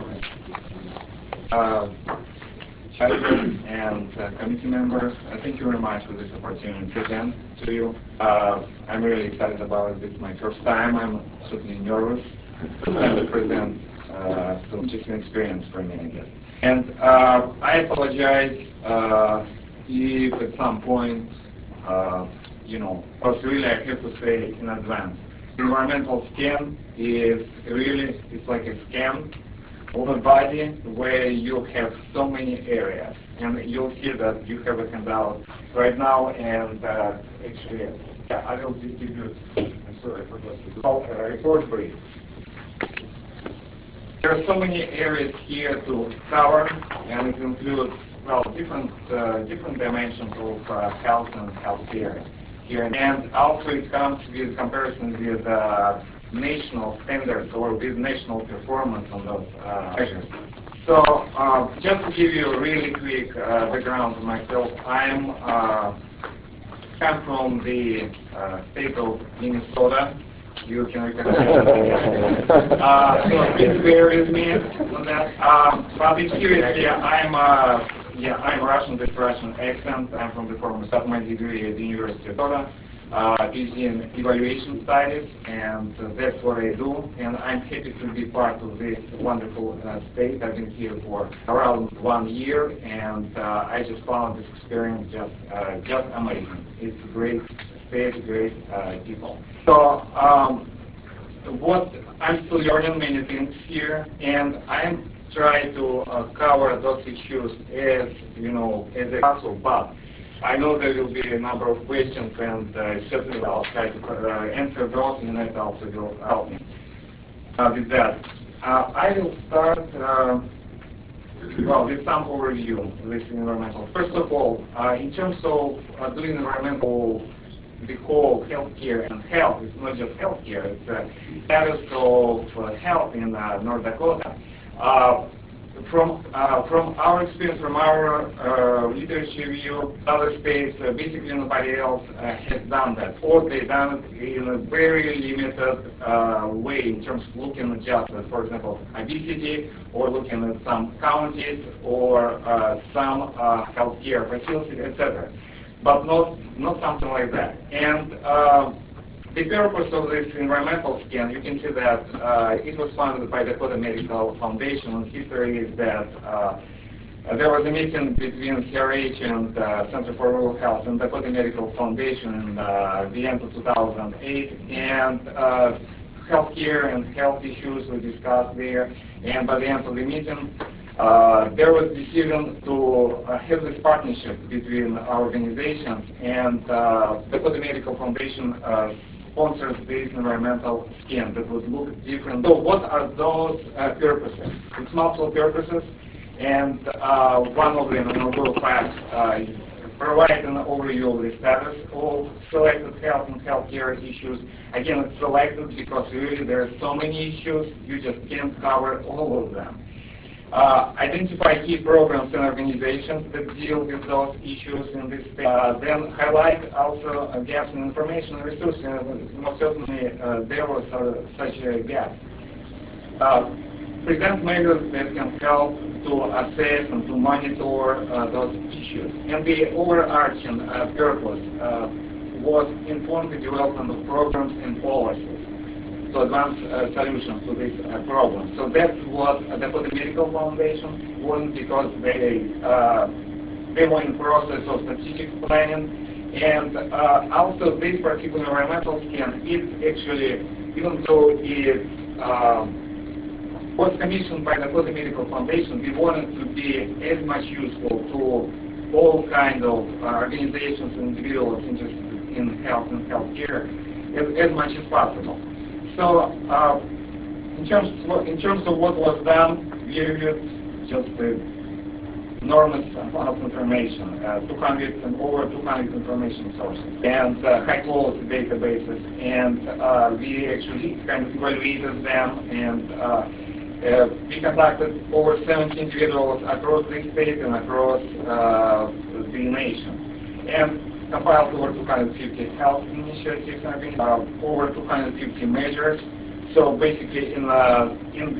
Chairman and committee members, thank you very much for this opportunity to present to you. I'm really excited about it. This is my first time. I'm certainly nervous to present some teaching experience for me, I guess. And I apologize if at some point, because really I have to say in advance, environmental scan is really, it's like a scan of a body where you have so many areas, and you'll see that you have a handout right now, and actually, yeah, I will distribute. I'm sorry, I forgot to do a report brief. There are so many areas here to cover, and it includes different dimensions of health and healthcare here, and also it comes with comparison with national standards or with national performance on those measures. So just to give you a really quick background on myself, I'm come from the state of Minnesota. You can recognize so please bear with me on that. But seriously, I'm Yeah, I'm Russian, with Russian accent. I'm from the former got my degree at the University of Dakota, PhD in evaluation studies, and that's what I do. And I'm happy to be part of this wonderful state. I've been here for around 1 year, and I just found this experience just amazing. It's a great state, great people. So what I'm still learning many things here, and I'm trying to cover those issues as as a puzzle. But I know there will be a number of questions, and certainly I'll try to answer those, and that also will help me with that. I will start with some overview of this environmental. First of all, in terms of doing environmental, the whole healthcare and health, it's not just healthcare, it's status of health in North Dakota. From our experience, from our literature review, other states, basically nobody else has done that, or they've done it in a very limited way in terms of looking at just, for example, obesity, or looking at some counties, or some healthcare facilities, etc. But not something like that. And the purpose of this environmental scan, you can see that it was funded by the Dakota Medical Foundation. And history is that there was a meeting between CRH and Center for Rural Health and Dakota Medical Foundation in the end of 2008, and healthcare and health issues were discussed there. And by the end of the meeting, there was decision to have this partnership between our organizations, and Dakota Medical Foundation sponsors this environmental scan that would look different. So what are those purposes? It's multiple purposes, and one of them, and we'll provide an overview of the status of selected health and healthcare issues. Again, it's selected because really there are so many issues, you just can't cover all of them. Identify key programs and organizations that deal with those issues in this state. Then highlight also gaps in information and resources. Most certainly there was such a gap. Present measures that can help to assess and to monitor those issues. And the overarching purpose was inform the development of programs and policies to advance solutions to these problems. So that's what the Dakota Medical Foundation wanted, because they were in process of strategic planning, and also this particular environmental scan, it's actually, even though it's was commissioned by the Dakota Medical Foundation, we wanted to be as much useful to all kind of organizations and individuals interested in health and healthcare as much as possible. So, in terms of what was done, we reviewed just an enormous amount of information, over 200 information sources, and high-quality databases, and we actually kind of evaluated them, and we conducted over 70 individuals across the state and across the nation, and compiled over 250 health initiatives, over 250 measures. So basically in the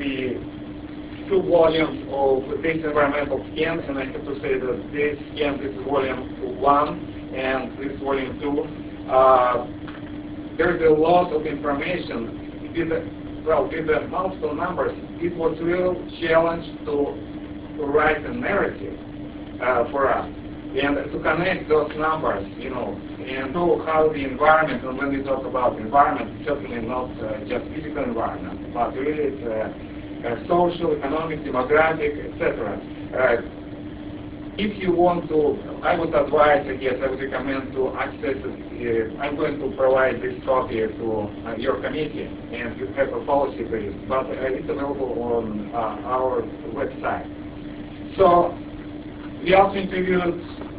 2 volumes of this environmental scan, and I have to say that this scan, this is volume 1 and this volume 2, there's a lot of information. With the multiple numbers, it was a real challenge to write a narrative for us. And to connect those numbers, and show how the environment, and when we talk about environment, it's certainly not just physical environment, but really it's social, economic, demographic, etc. If you want to, I would advise, I would recommend to access it. I'm going to provide this copy to your committee, and you have a policy brief, but it's available on our website. So, we also interviewed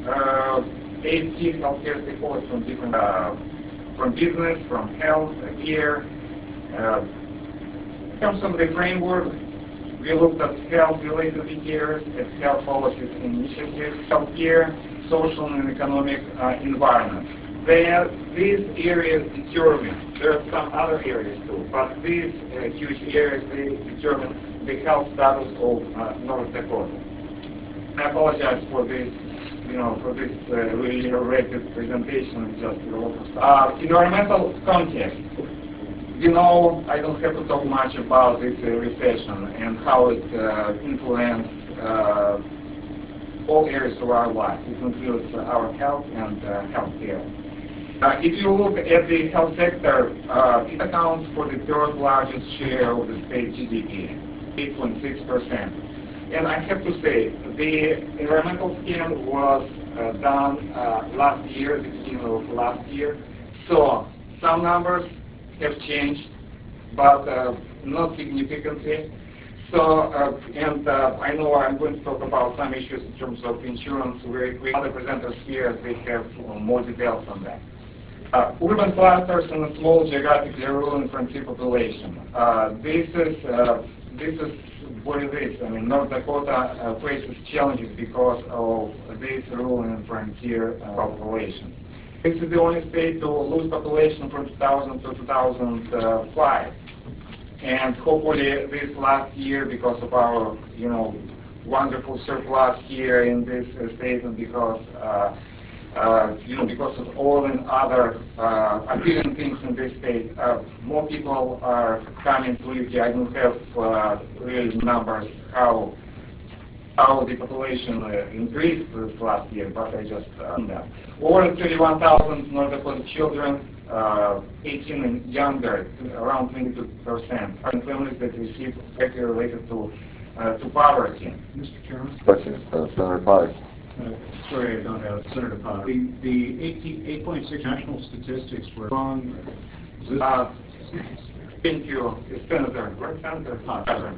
80 healthcare stakeholders from different, from business, from health, care. In terms of the framework, we looked at health-related indicators, at health policies and initiatives, healthcare, social and economic environment. These areas determine, there are some other areas too, but these huge areas, they determine the health status of North Dakota. I apologize for this, for this really rapid presentation. It's just a lot of stuff. Environmental context. I don't have to talk much about this recession and how it influences all areas of our life. It includes our health and healthcare. If you look at the health sector, it accounts for the third largest share of the state GDP, 8.6%. And I have to say, the environmental scan was done last year, the beginning of last year. So some numbers have changed, but not significantly. So, I know I'm going to talk about some issues in terms of insurance very quick. Other presenters here, they have more details on that. Urban clusters and a small geographically rural and frontier population. This is what it is. I mean, North Dakota faces challenges because of this rural and frontier population. This is the only state to lose population from 2000 to 2005. And hopefully this last year, because of our, wonderful surplus here in this state, and because, because of oil and other appealing things in this state, more people are coming to live here. I don't have real numbers how the population increased this last year, but I just that. Over 31,000 North Dakota children, 18 and younger, around 22%, are in families that receive directly related to poverty. Mr. Chairman? Question, Senator Potter. Sorry, I don't have Senator Potter. The 8.6 national statistics were wrong. Thank you, Senator. Right, Senator Potter.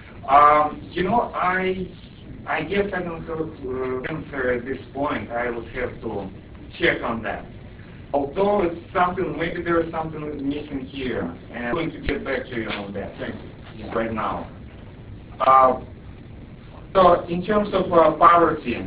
I guess I don't have to answer at this point. I would have to check on that. Although it's something, maybe there is something missing here, and I'm going to get back to you on that right now. So in terms of poverty,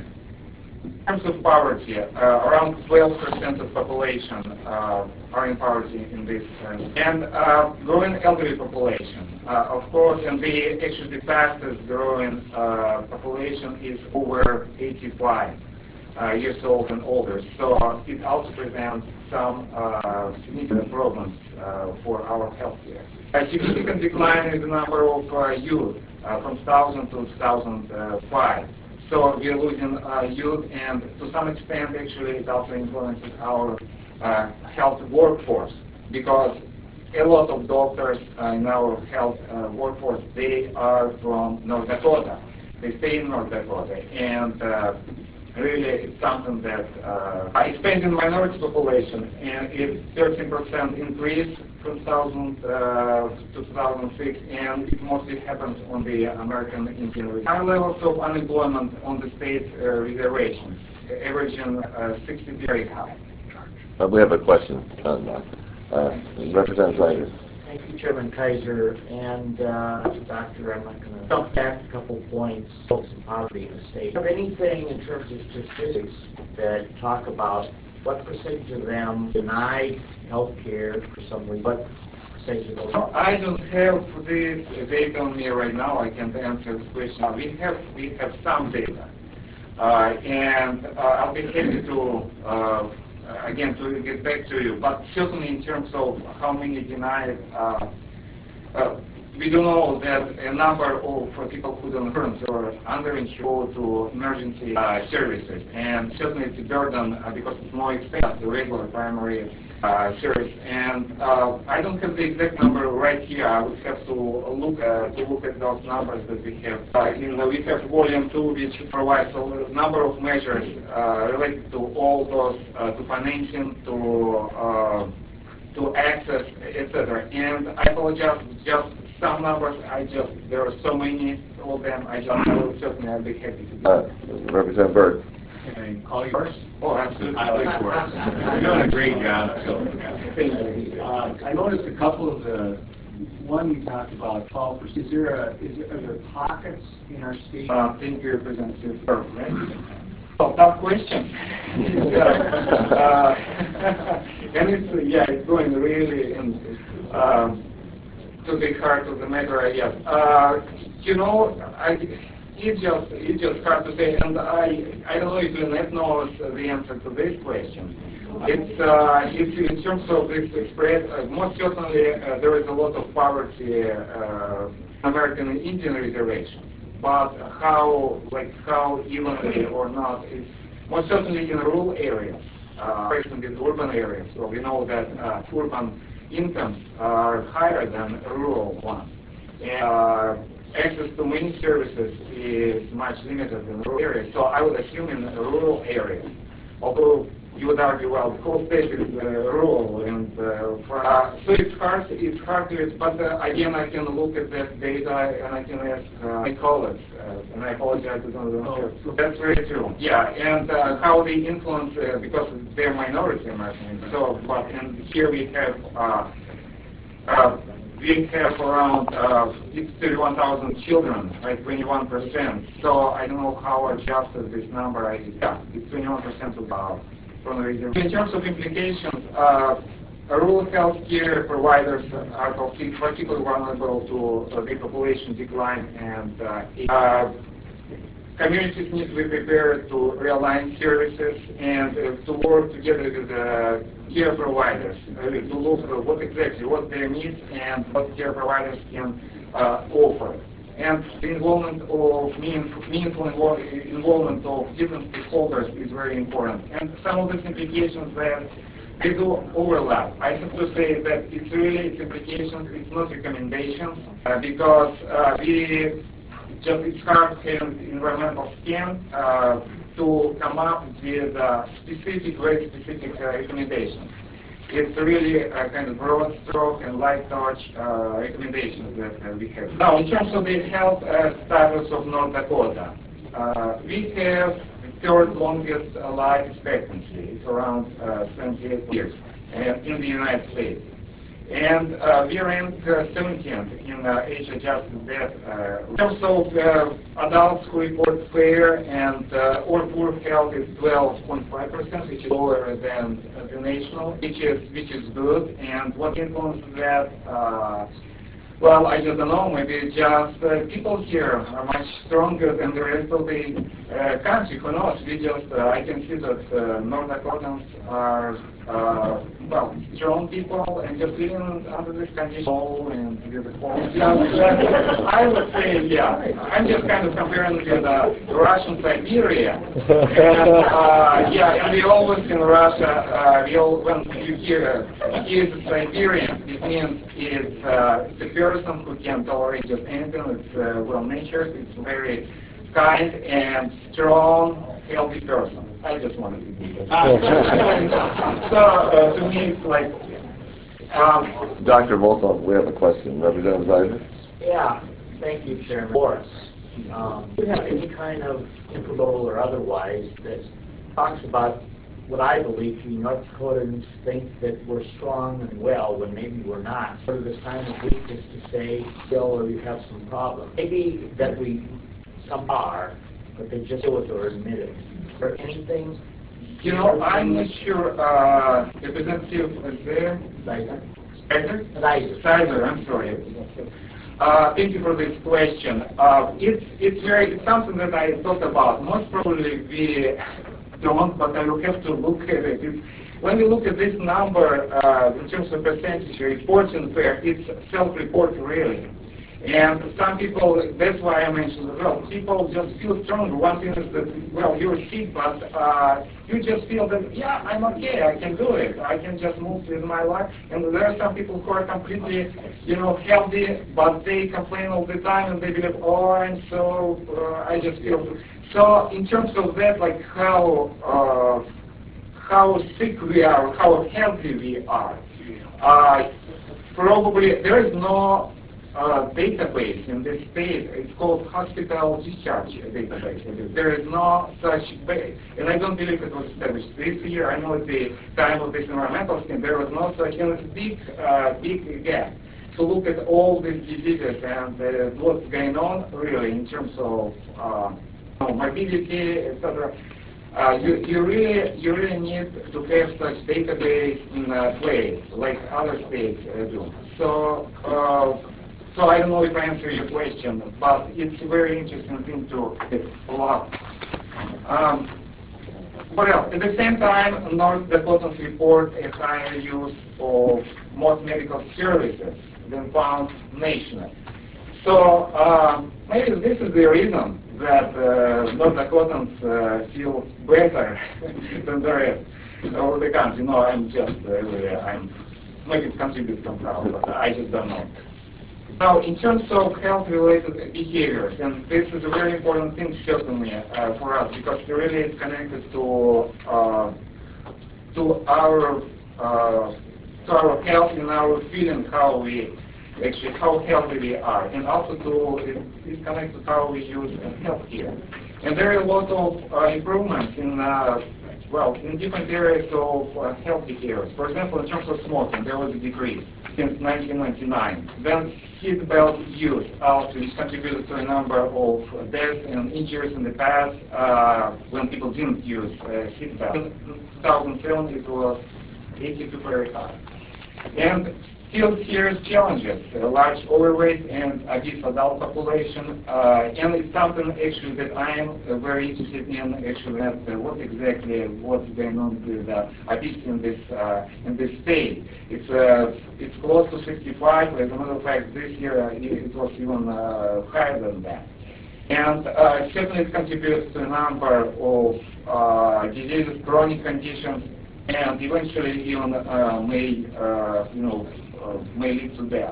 around 12% of population are in poverty in this, and growing elderly population, of course, and actually the fastest growing population is over 85 years old and older. So it also presents some significant problems for our healthcare. A significant decline in the number of youth from 2000 to 2005. So we are losing youth, and to some extent, actually, it also influences our health workforce, because a lot of doctors in our health workforce, they are from North Dakota. They stay in North Dakota, and really it's something that expanding minority population, and it's 13% increase from 2000 to 2006, and it mostly happens on the American Indian reservation. High levels of unemployment on the state's reservations, averaging 60, very high. We have a question on that. Representative Ryder. Thank you, Chairman Kaiser. And Doctor, I'm not going to jump back a couple points. Folks in poverty in the state. Do you have anything in terms of statistics that talk about what percentage of them denied health care for some reason? What percentage of those? I don't have this data on me right now. I can't answer this question. We have some data, and I'll be happy to. Again, to get back to you, but certainly in terms of how many denied, we do know that a number of people who don't insurance or underinsured to emergency services, and certainly it's a burden because it's more expensive than the regular primary service. And I don't have the exact number right here. I would have to look at those numbers that we have. We have Volume 2, which provides a number of measures related to all those, to financing, to access, etc. And I apologize, just some numbers, there are so many of them, certainly I'll be happy to do that. Representative Byrd. Can I call you first? Oh, absolutely. You're doing a great job, so thank you. I noticed a couple of one you talked about 12%. Are there pockets in our state? Thank you, Representative Byrd. Well, tough question. And it's going really to the heart of the matter, I guess. it's just hard to say, and I don't know if Lynette knows the answer to this question. It's in terms of this spread, most certainly there is a lot of poverty American Indian reservations, but how evenly or not, it's most certainly in rural areas, comparison with urban areas. So we know that urban incomes are higher than rural ones. And, access to many services is much limited in rural areas. So I would assume in rural areas, although you would argue, well, the whole state is rural, and so it's hard to, but again, I can look at that data and I can ask my colleagues, and I apologize, I don't know. That's very true. Yeah, and how they influence, because they're minority Americans. So, but and here we have around it's 31,000 children, right? 21%. So I don't know how adjusted this number. Yeah, it's 21% of from the region. In terms of implications, rural healthcare providers are particularly vulnerable to the population decline, and communities need to be prepared to realign services and to work together with care providers to look at what their needs and what care providers can offer. And the involvement of meaningful involvement of different stakeholders is very important. And some of these implications that they do overlap. I have to say that it's implications, it's not recommendations, because it's hard having environmental scan to come up with very specific recommendations. It's really a kind of broad stroke and light touch recommendations that we have. Now, in terms of the health status of North Dakota, we have third longest life expectancy. It's around 78 years in the United States. And we rank 17th in age-adjusted death. In terms of adults who report fair and or poor health, it's 12.5%, which is lower than the national, which is good. And what influences that? Well, I just don't know. Maybe just people here are much stronger than the rest of the country. Who knows? I can see that North Dakotans are strong people and just living under this condition and with the I would say, yeah. I'm just kind of comparing with Russian Siberia. And we always in Russia, when you hear he is a Siberian, it means it's a person who can tolerate just anything. It's well-natured. It's very kind and strong, healthy person. I just wanted to be that. So to me, it's like. Dr. Volkov, we have a question. Representative Zeiser? Yeah, thank you, Chairman. Boris, do you have any kind of interval or otherwise that talks about what I believe to be North Dakotans think that we're strong and well when maybe we're not? Sort of the sign of weakness to say, or you have some problem. Maybe that some are, but they just deal with it or admit it. Or anything? I'm not sure. Representative is there? Zeiser, I'm sorry. Thank you for this question. It's something that I thought about. Most probably we don't, but I will have to look at it. When we look at this number in terms of percentage reporting fair, it's self-report really. And some people, that's why I mentioned as well, people just feel stronger. One thing is that, well, you're sick, but you just feel that, yeah, I'm okay, I can do it. I can just move with my life. And there are some people who are completely, healthy, but they complain all the time and they believe, oh, I just feel. So in terms of that, like how sick we are, how healthy we are, probably there is no database in this state. It's called hospital discharge database. There is no such, and I don't believe it was established this year. I know at the time of this environmental scheme there was no such, and it's a big gap to look at all these diseases and what's going on really in terms of morbidity, etc. You really need to have such database in place like other states do. So So I don't know if I answer your question, but it's a very interesting thing to follow up. What else? At the same time, North Dakota's report a higher use of most medical services than found nationally. So maybe this is the reason that North Dakotans feel better than the rest of the country. No, I'm just, I'm maybe it contributes somehow, but I just don't know. Now, in terms of health-related behaviors, and this is a very important thing certainly for us because really it's connected to our health and our feeling how healthy we are, and also it's connected to how we use healthcare. And there are a lot of improvements in in different areas of health behaviors. For example, in terms of smoking, there was a decrease since 1999. Then seatbelt use also, which contributed to a number of deaths and injuries in the past when people didn't use seatbelts. In 2007, it was 82, very high. And still serious challenges, large overweight and obese adult population, and it's something actually that I am very interested in actually what's going on with obesity in this state. It's close to 65. As a matter of fact, this year it was even higher than that. And certainly it contributes to a number of diseases, chronic conditions, and eventually even may lead to death.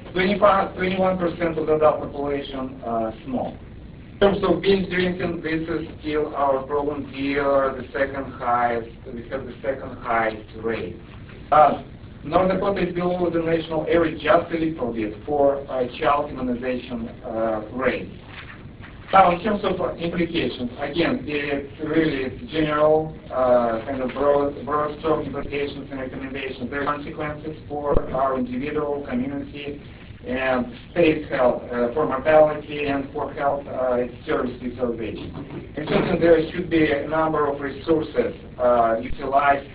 21% of the adult population smoke. In terms of binge drinking, this is still our problem. We are the second highest. We have the second highest rate. North Dakota is below the national average just a little bit for child immunization rates. Now, in terms of implications, again, it's general, kind of broad stroke implications and recommendations. There are consequences for our individual, community, and state health, for mortality and for health service utilization. And certainly there should be a number of resources utilized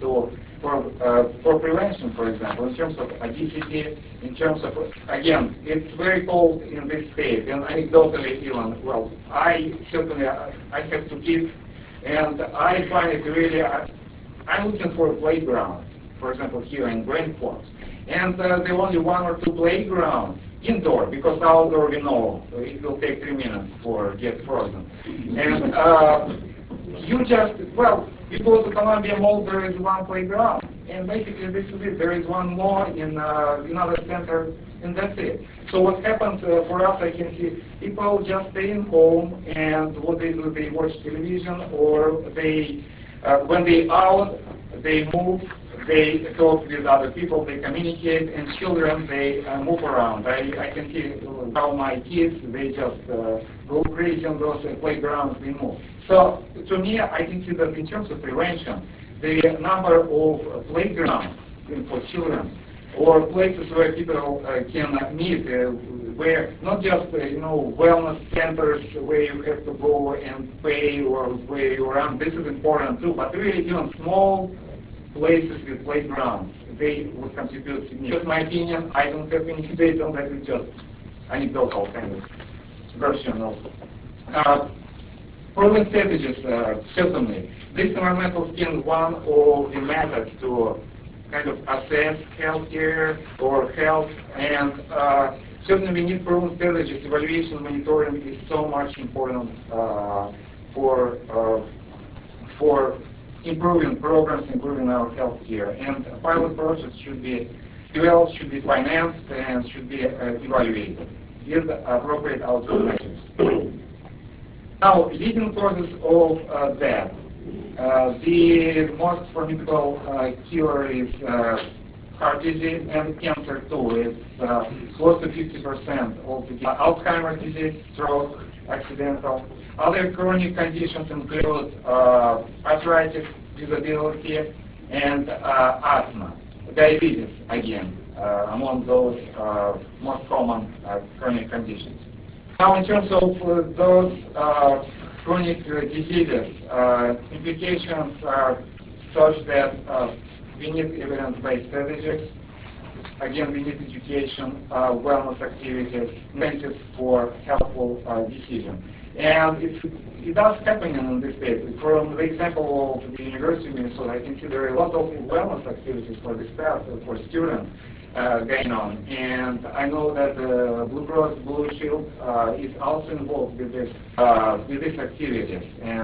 for prevention, for example, in terms of obesity, in terms of, again, it's very cold in this state, and anecdotally even, well, I have 2 kids, and I find it really, I'm looking for playgrounds, for example, here in Grand Forks, and there are only 1 or 2 playgrounds indoor, because outdoor we know it will take 3 minutes for get frozen. And you go to Columbia Mall, there is 1 playground. And basically this is it. There is 1 more in another center, and that's it. So what happens for us, I can see people just staying home, and what they do, they watch television, or they, when they out, they move, they talk with other people, they communicate, and children, they move around. I can see how my kids, they just go crazy on those playgrounds, they move. So to me, I can see that in terms of prevention, the number of playgrounds for children, or places where people can meet, where not just wellness centers where you have to go and pay or where you run. This is important too, but really even small places with playgrounds, they would contribute significantly. Just my opinion. I don't have any data on that. It's just anecdotal kind of version of proven strategies. Certainly, this environmental scan is one of the methods to kind of assess healthcare or health, and certainly we need proven strategies. Evaluation, monitoring is so much important for improving programs, improving our healthcare. And pilot projects should be developed, should be financed, and should be evaluated with appropriate outcome measures. Now, leading causes of death. The most formidable killer is heart disease and cancer too. It's close to 50% altogether. Alzheimer's disease, stroke, accidental. Other chronic conditions include arthritis, disability, and asthma. Diabetes, again, among those most common chronic conditions. Now, in terms of those chronic diseases, implications are such that we need evidence-based strategies. again, we need education, wellness activities, incentives for helpful decision. And it does happen in this state. From the example of the University of Minnesota, I can see there are a lot of wellness activities for the staff, for students going on. And I know that Blue Cross Blue Shield is also involved with these activities. And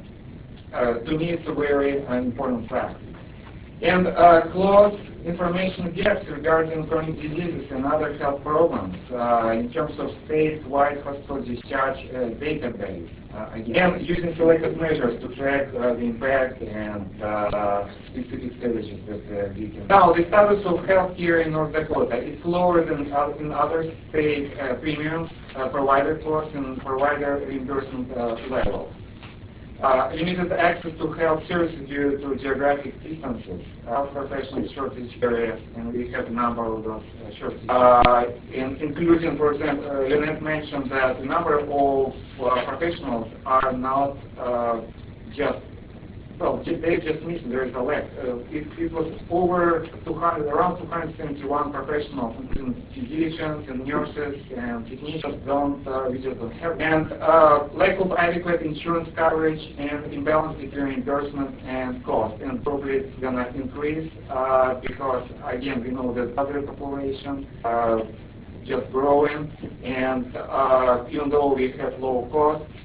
to me, it's a very important fact. And close information gaps regarding chronic diseases and other health problems in terms of statewide hospital discharge database. Again, using selected measures to track the impact and specific strategies that we can. Now, the status of healthcare in North Dakota, it's lower than in other state premiums, provider costs, and provider reimbursement levels. Limited access to health services due to geographic distances, health professional shortage areas, and we have a number of those shortages. Including, for example, Lynette mentioned that a number of professionals are not just, well, they just missing, there is a lack. It was over 200, around 271 professionals, including physicians and nurses and technicians we just don't have. And lack of adequate insurance coverage and imbalance between reimbursement and cost. And probably it's gonna increase because, again, we know that other population just growing, and even though we have low costs,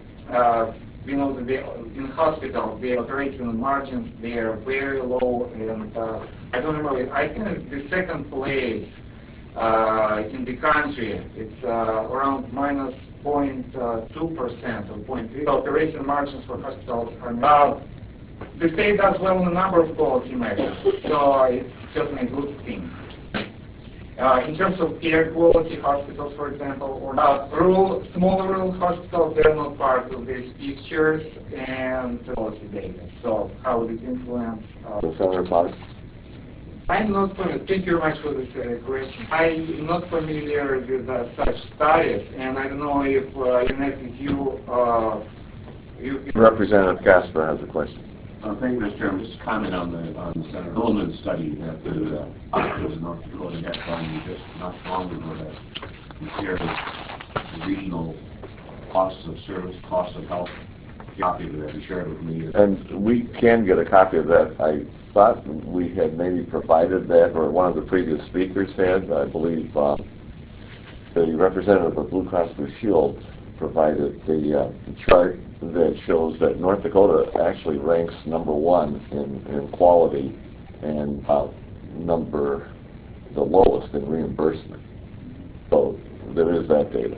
we know that in hospitals, the operating margins, they are very low, and I don't remember, I think it's the second place in the country. It's around minus 0.2% or 0.3%. Operating margins for hospitals are the state does well in a number of quality measures, so it's certainly a good thing. In terms of care quality, hospitals, for example, or small rural hospitals, they're not part of these pictures and quality data. So how would it influence? Senator Potts? I'm not familiar. Thank you very much for this question. I'm not familiar with such studies, and I don't know if, Lynette, if you Representative Casper has a question. Thank you, Mr. Chairman. Just a comment on the Senator Goldman study that the hospitals in North Dakota had done just not long ago that compared the regional costs of service, costs of health. Copy of that and share it with me. And we can get a copy of that. I thought we had maybe provided that, or one of the previous speakers had. I believe the representative of Blue Cross Blue Shield provided the chart that shows that North Dakota actually ranks #1 in quality and the lowest in reimbursement. So there is that data.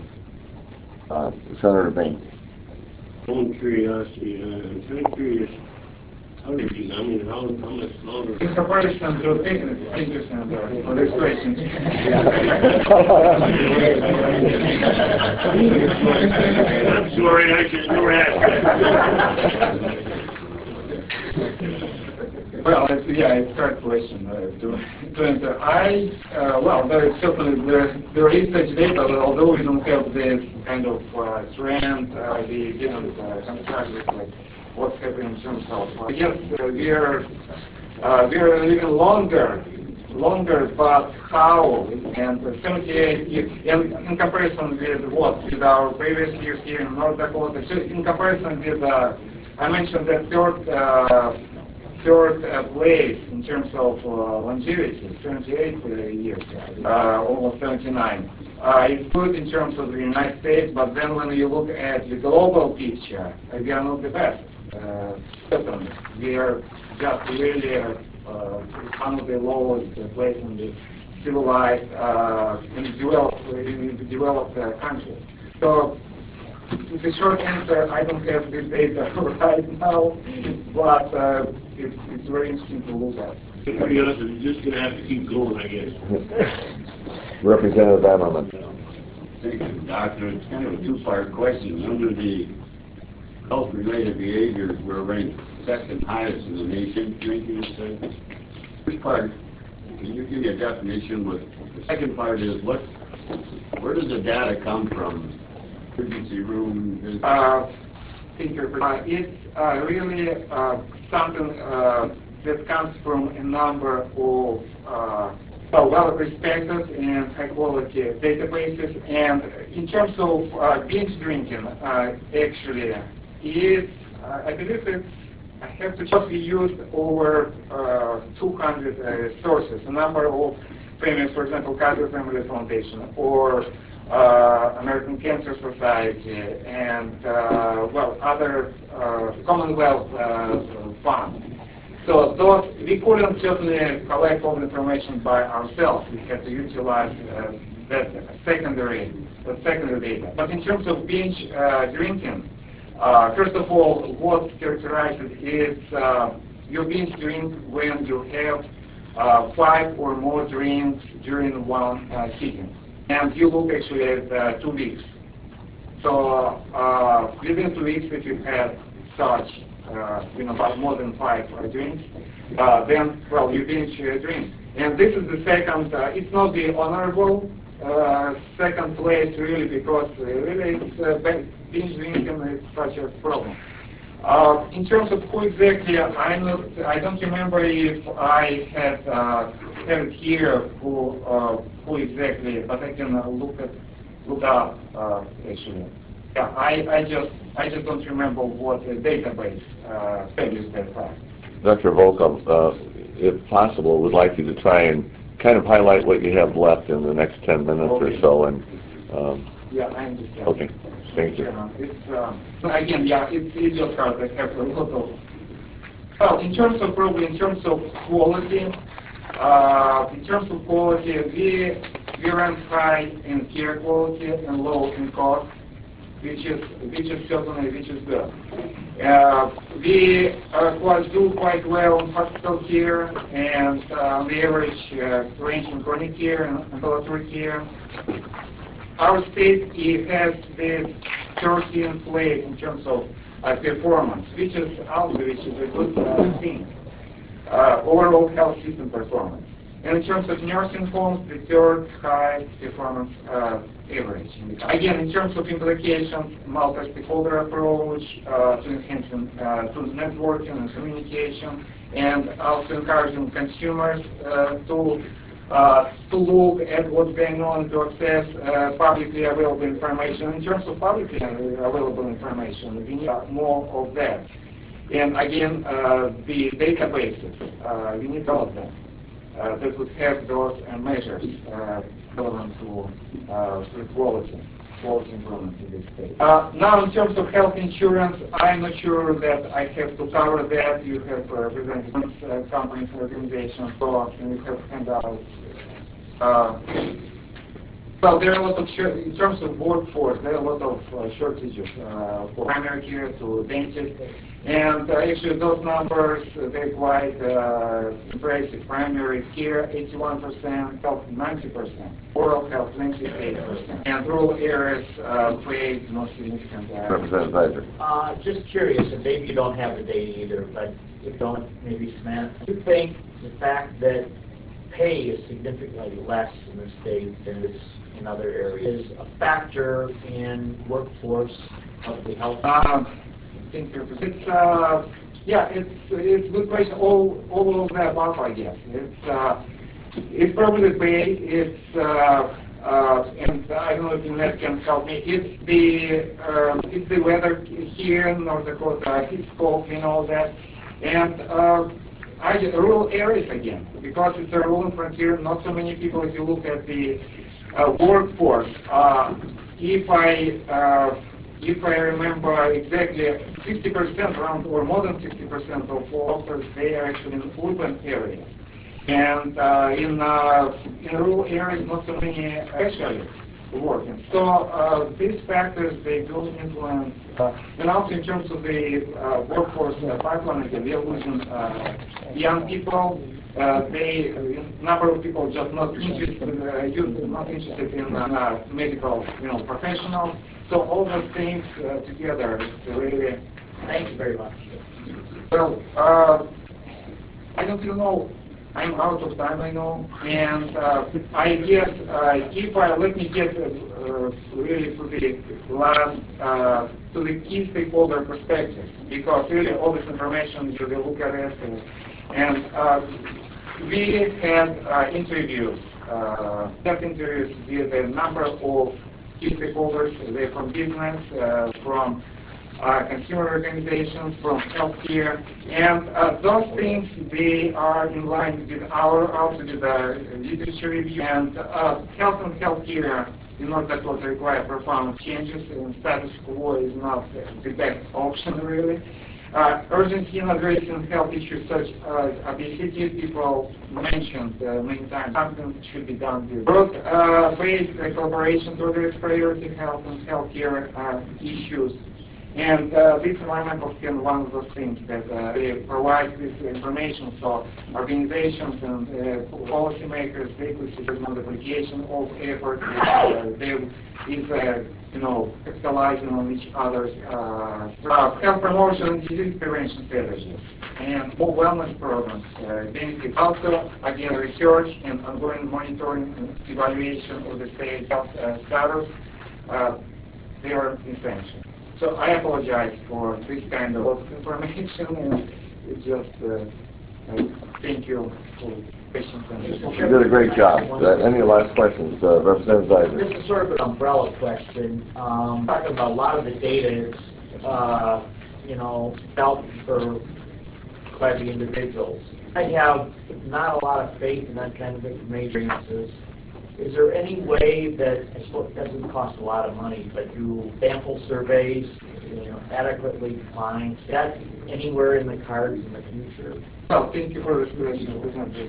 Senator Bain. Own curiosity, I'm kind of curious. How much longer? In comparison to thank you, Senator, for this question. I'm sorry, I should never ask. Well, it's a hard question to answer. Well, there is certainly there is such data, although we don't have this kind of trend. We didn't construct this like what's happening in terms of. Yes, we are living longer, but how? And 78 in comparison with what? With our previous years here in North Dakota. So in comparison with, I mentioned that third place in terms of longevity, 78 years, almost 79. It's good in terms of the United States, but then when you look at the global picture, we are not the best. Certainly, we are just really one of the lowest place in the civilized, in the developed countries. So the short answer, I don't have this data right now, but it's very interesting to look at. To be honest, you're just going to have to keep going, I guess. Representative Ammerman. Thank you, Doctor. It's kind of a two-part question. Under the health-related behaviors, we're ranked second highest in the nation. Thank you. First part, can you give me a definition? The second part is where does the data come from? Emergency room? Thank you. It's really something that comes from a number of well respected and high quality databases. And in terms of binge drinking, actually, it's I believe I have to just used over 200 sources, a number of famous, for example, Kaiser Family Foundation or American Cancer Society and other Commonwealth Fund. So those, we couldn't certainly collect all the information by ourselves. We had to utilize that secondary data. But in terms of binge drinking, first of all, what characterizes it is you binge drink when you have 5 or more drinks during one sitting. And you look actually at 2 weeks. So within 2 weeks, if you had such about more than 5 drinks, then, well, you binge drink. And this is the second, it's not the honorable second place really, because really it's binge drinking is such a problem. In terms of who exactly, I don't remember if I have it here who exactly, but I can look up actually. Yeah, I just don't remember what database established that fact. Dr. Volkov, if possible, would like you to try and kind of highlight what you have left in the next 10 minutes or so. And yeah, I understand. Okay, thank you. It's again, yeah, it's just hard. I have a lot of. Well, in terms of quality, we rank high in care quality and low in cost, which is good. We do quite well in hospital care and on the average range in chronic care and ambulatory care. Our state has this 13th place in terms of performance, which is a good thing. Overall health system performance. And in terms of nursing homes, the 3rd highest performance average. Again, in terms of implications, multi-stakeholder approach to enhancing to networking and communication, and also encouraging consumers to look at what's going on, to access publicly available information. In terms of publicly available information, we need more of that. And again, the databases, we need all of them that would have those measures relevant to quality improvement in this state. Now, in terms of health insurance, I'm not sure that I have to cover that. You have representatives, companies, and organizations, and you have handouts. Well, there are a lot of, in terms of workforce, there are a lot of shortages for primary care to dentists. And actually those numbers, they're quite impressive. Primary care, 81%, health, 90%, oral health, 28%. And rural areas face the most significant. Representative Badger. Just curious, and maybe you don't have the data either, but if you don't, maybe Samantha, do you think the fact that pay is significantly less in the state than it is in other areas a factor in workforce of the health? It's it's a good question. All of the above, I guess. It's probably the pay. It's and I don't know if Jeanette can help me. It's the weather here in North Dakota. It's cold and all that, and rural areas again, because it's a rural frontier. Not so many people. If you look at the workforce, if I remember exactly, 60% around, or more than 60% of doctors, they are actually in urban areas. And in rural areas, not so many specialists working. So these factors, they do influence. And also in terms of the workforce pipeline, again, we are losing young people. Number of people just not interested in medical, professionals. So all those things together, it's really. Thank you very much. Well, I don't even know. I'm out of time, I know, and I guess if I let me get really to the last, to the key stakeholder perspectives, because really all this information you will look at it, and we had interviews, depth interviews with a number of key stakeholders. They're from business, from consumer organizations, from healthcare, and those things, they are in line with also with the literature review. And health and healthcare in North Dakota require profound changes, and status quo is not the best option, really. Urgency in addressing health issues such as obesity, people mentioned many times, something should be done with broad-based collaboration to address priority health and healthcare issues. And this environmental scan, one of those things that provides this information, so organizations and policymakers, they could see the multiplication of efforts. There is capitalizing on each other's health promotion and disease prevention strategies, and more wellness programs benefit. Also, again, research and ongoing monitoring and evaluation of the state's health status, they are essential. So I apologize for this kind of information, and it's just thank you for patience. You did a great job. Any last questions? Representative Zeiser. This is sort of an umbrella question. Talking about a lot of the data is, felt by the individuals. I have not a lot of faith in that kind of information. Is there any way that, I suppose it doesn't cost a lot of money, but do sample surveys adequately define? Is that anywhere in the cards in the future? Well, thank you for this question, Representative.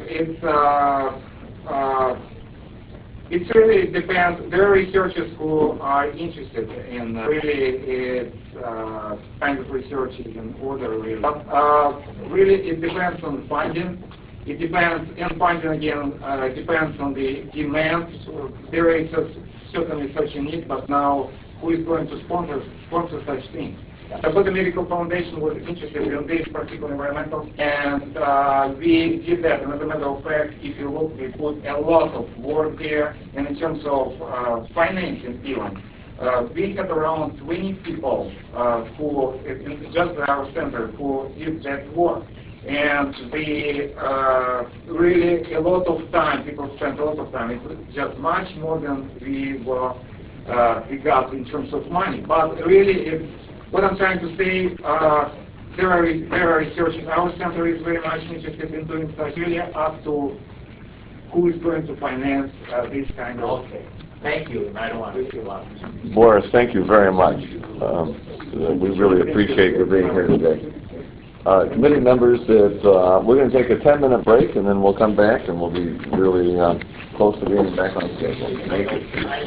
It really depends. There are researchers who are interested in really its kind of research is in order, really. But really it depends on funding. It depends, and funding again, depends on the demand. So there is certainly such a need, but now who is going to sponsor such things? The Dakota Medical Foundation was interested in this particular environmental, and we did that. And as a matter of fact, if you look, we put a lot of work there, and in terms of financing even. We had around 20 people who, just at our center, who did that work. And we really, a lot of time, people spent a lot of time. It's just much more than we got in terms of money. But really, it's what I'm trying to say. There are researchers. Our center is very much interested in doing such. Really up to who is going to finance this kind of. Okay. Thank you. I don't want to say a lot. Boris, thank you very much. We really appreciate your being here today. Committee members, we're going to take a 10-minute break, and then we'll come back, and we'll be really close to being back on schedule. Thank you.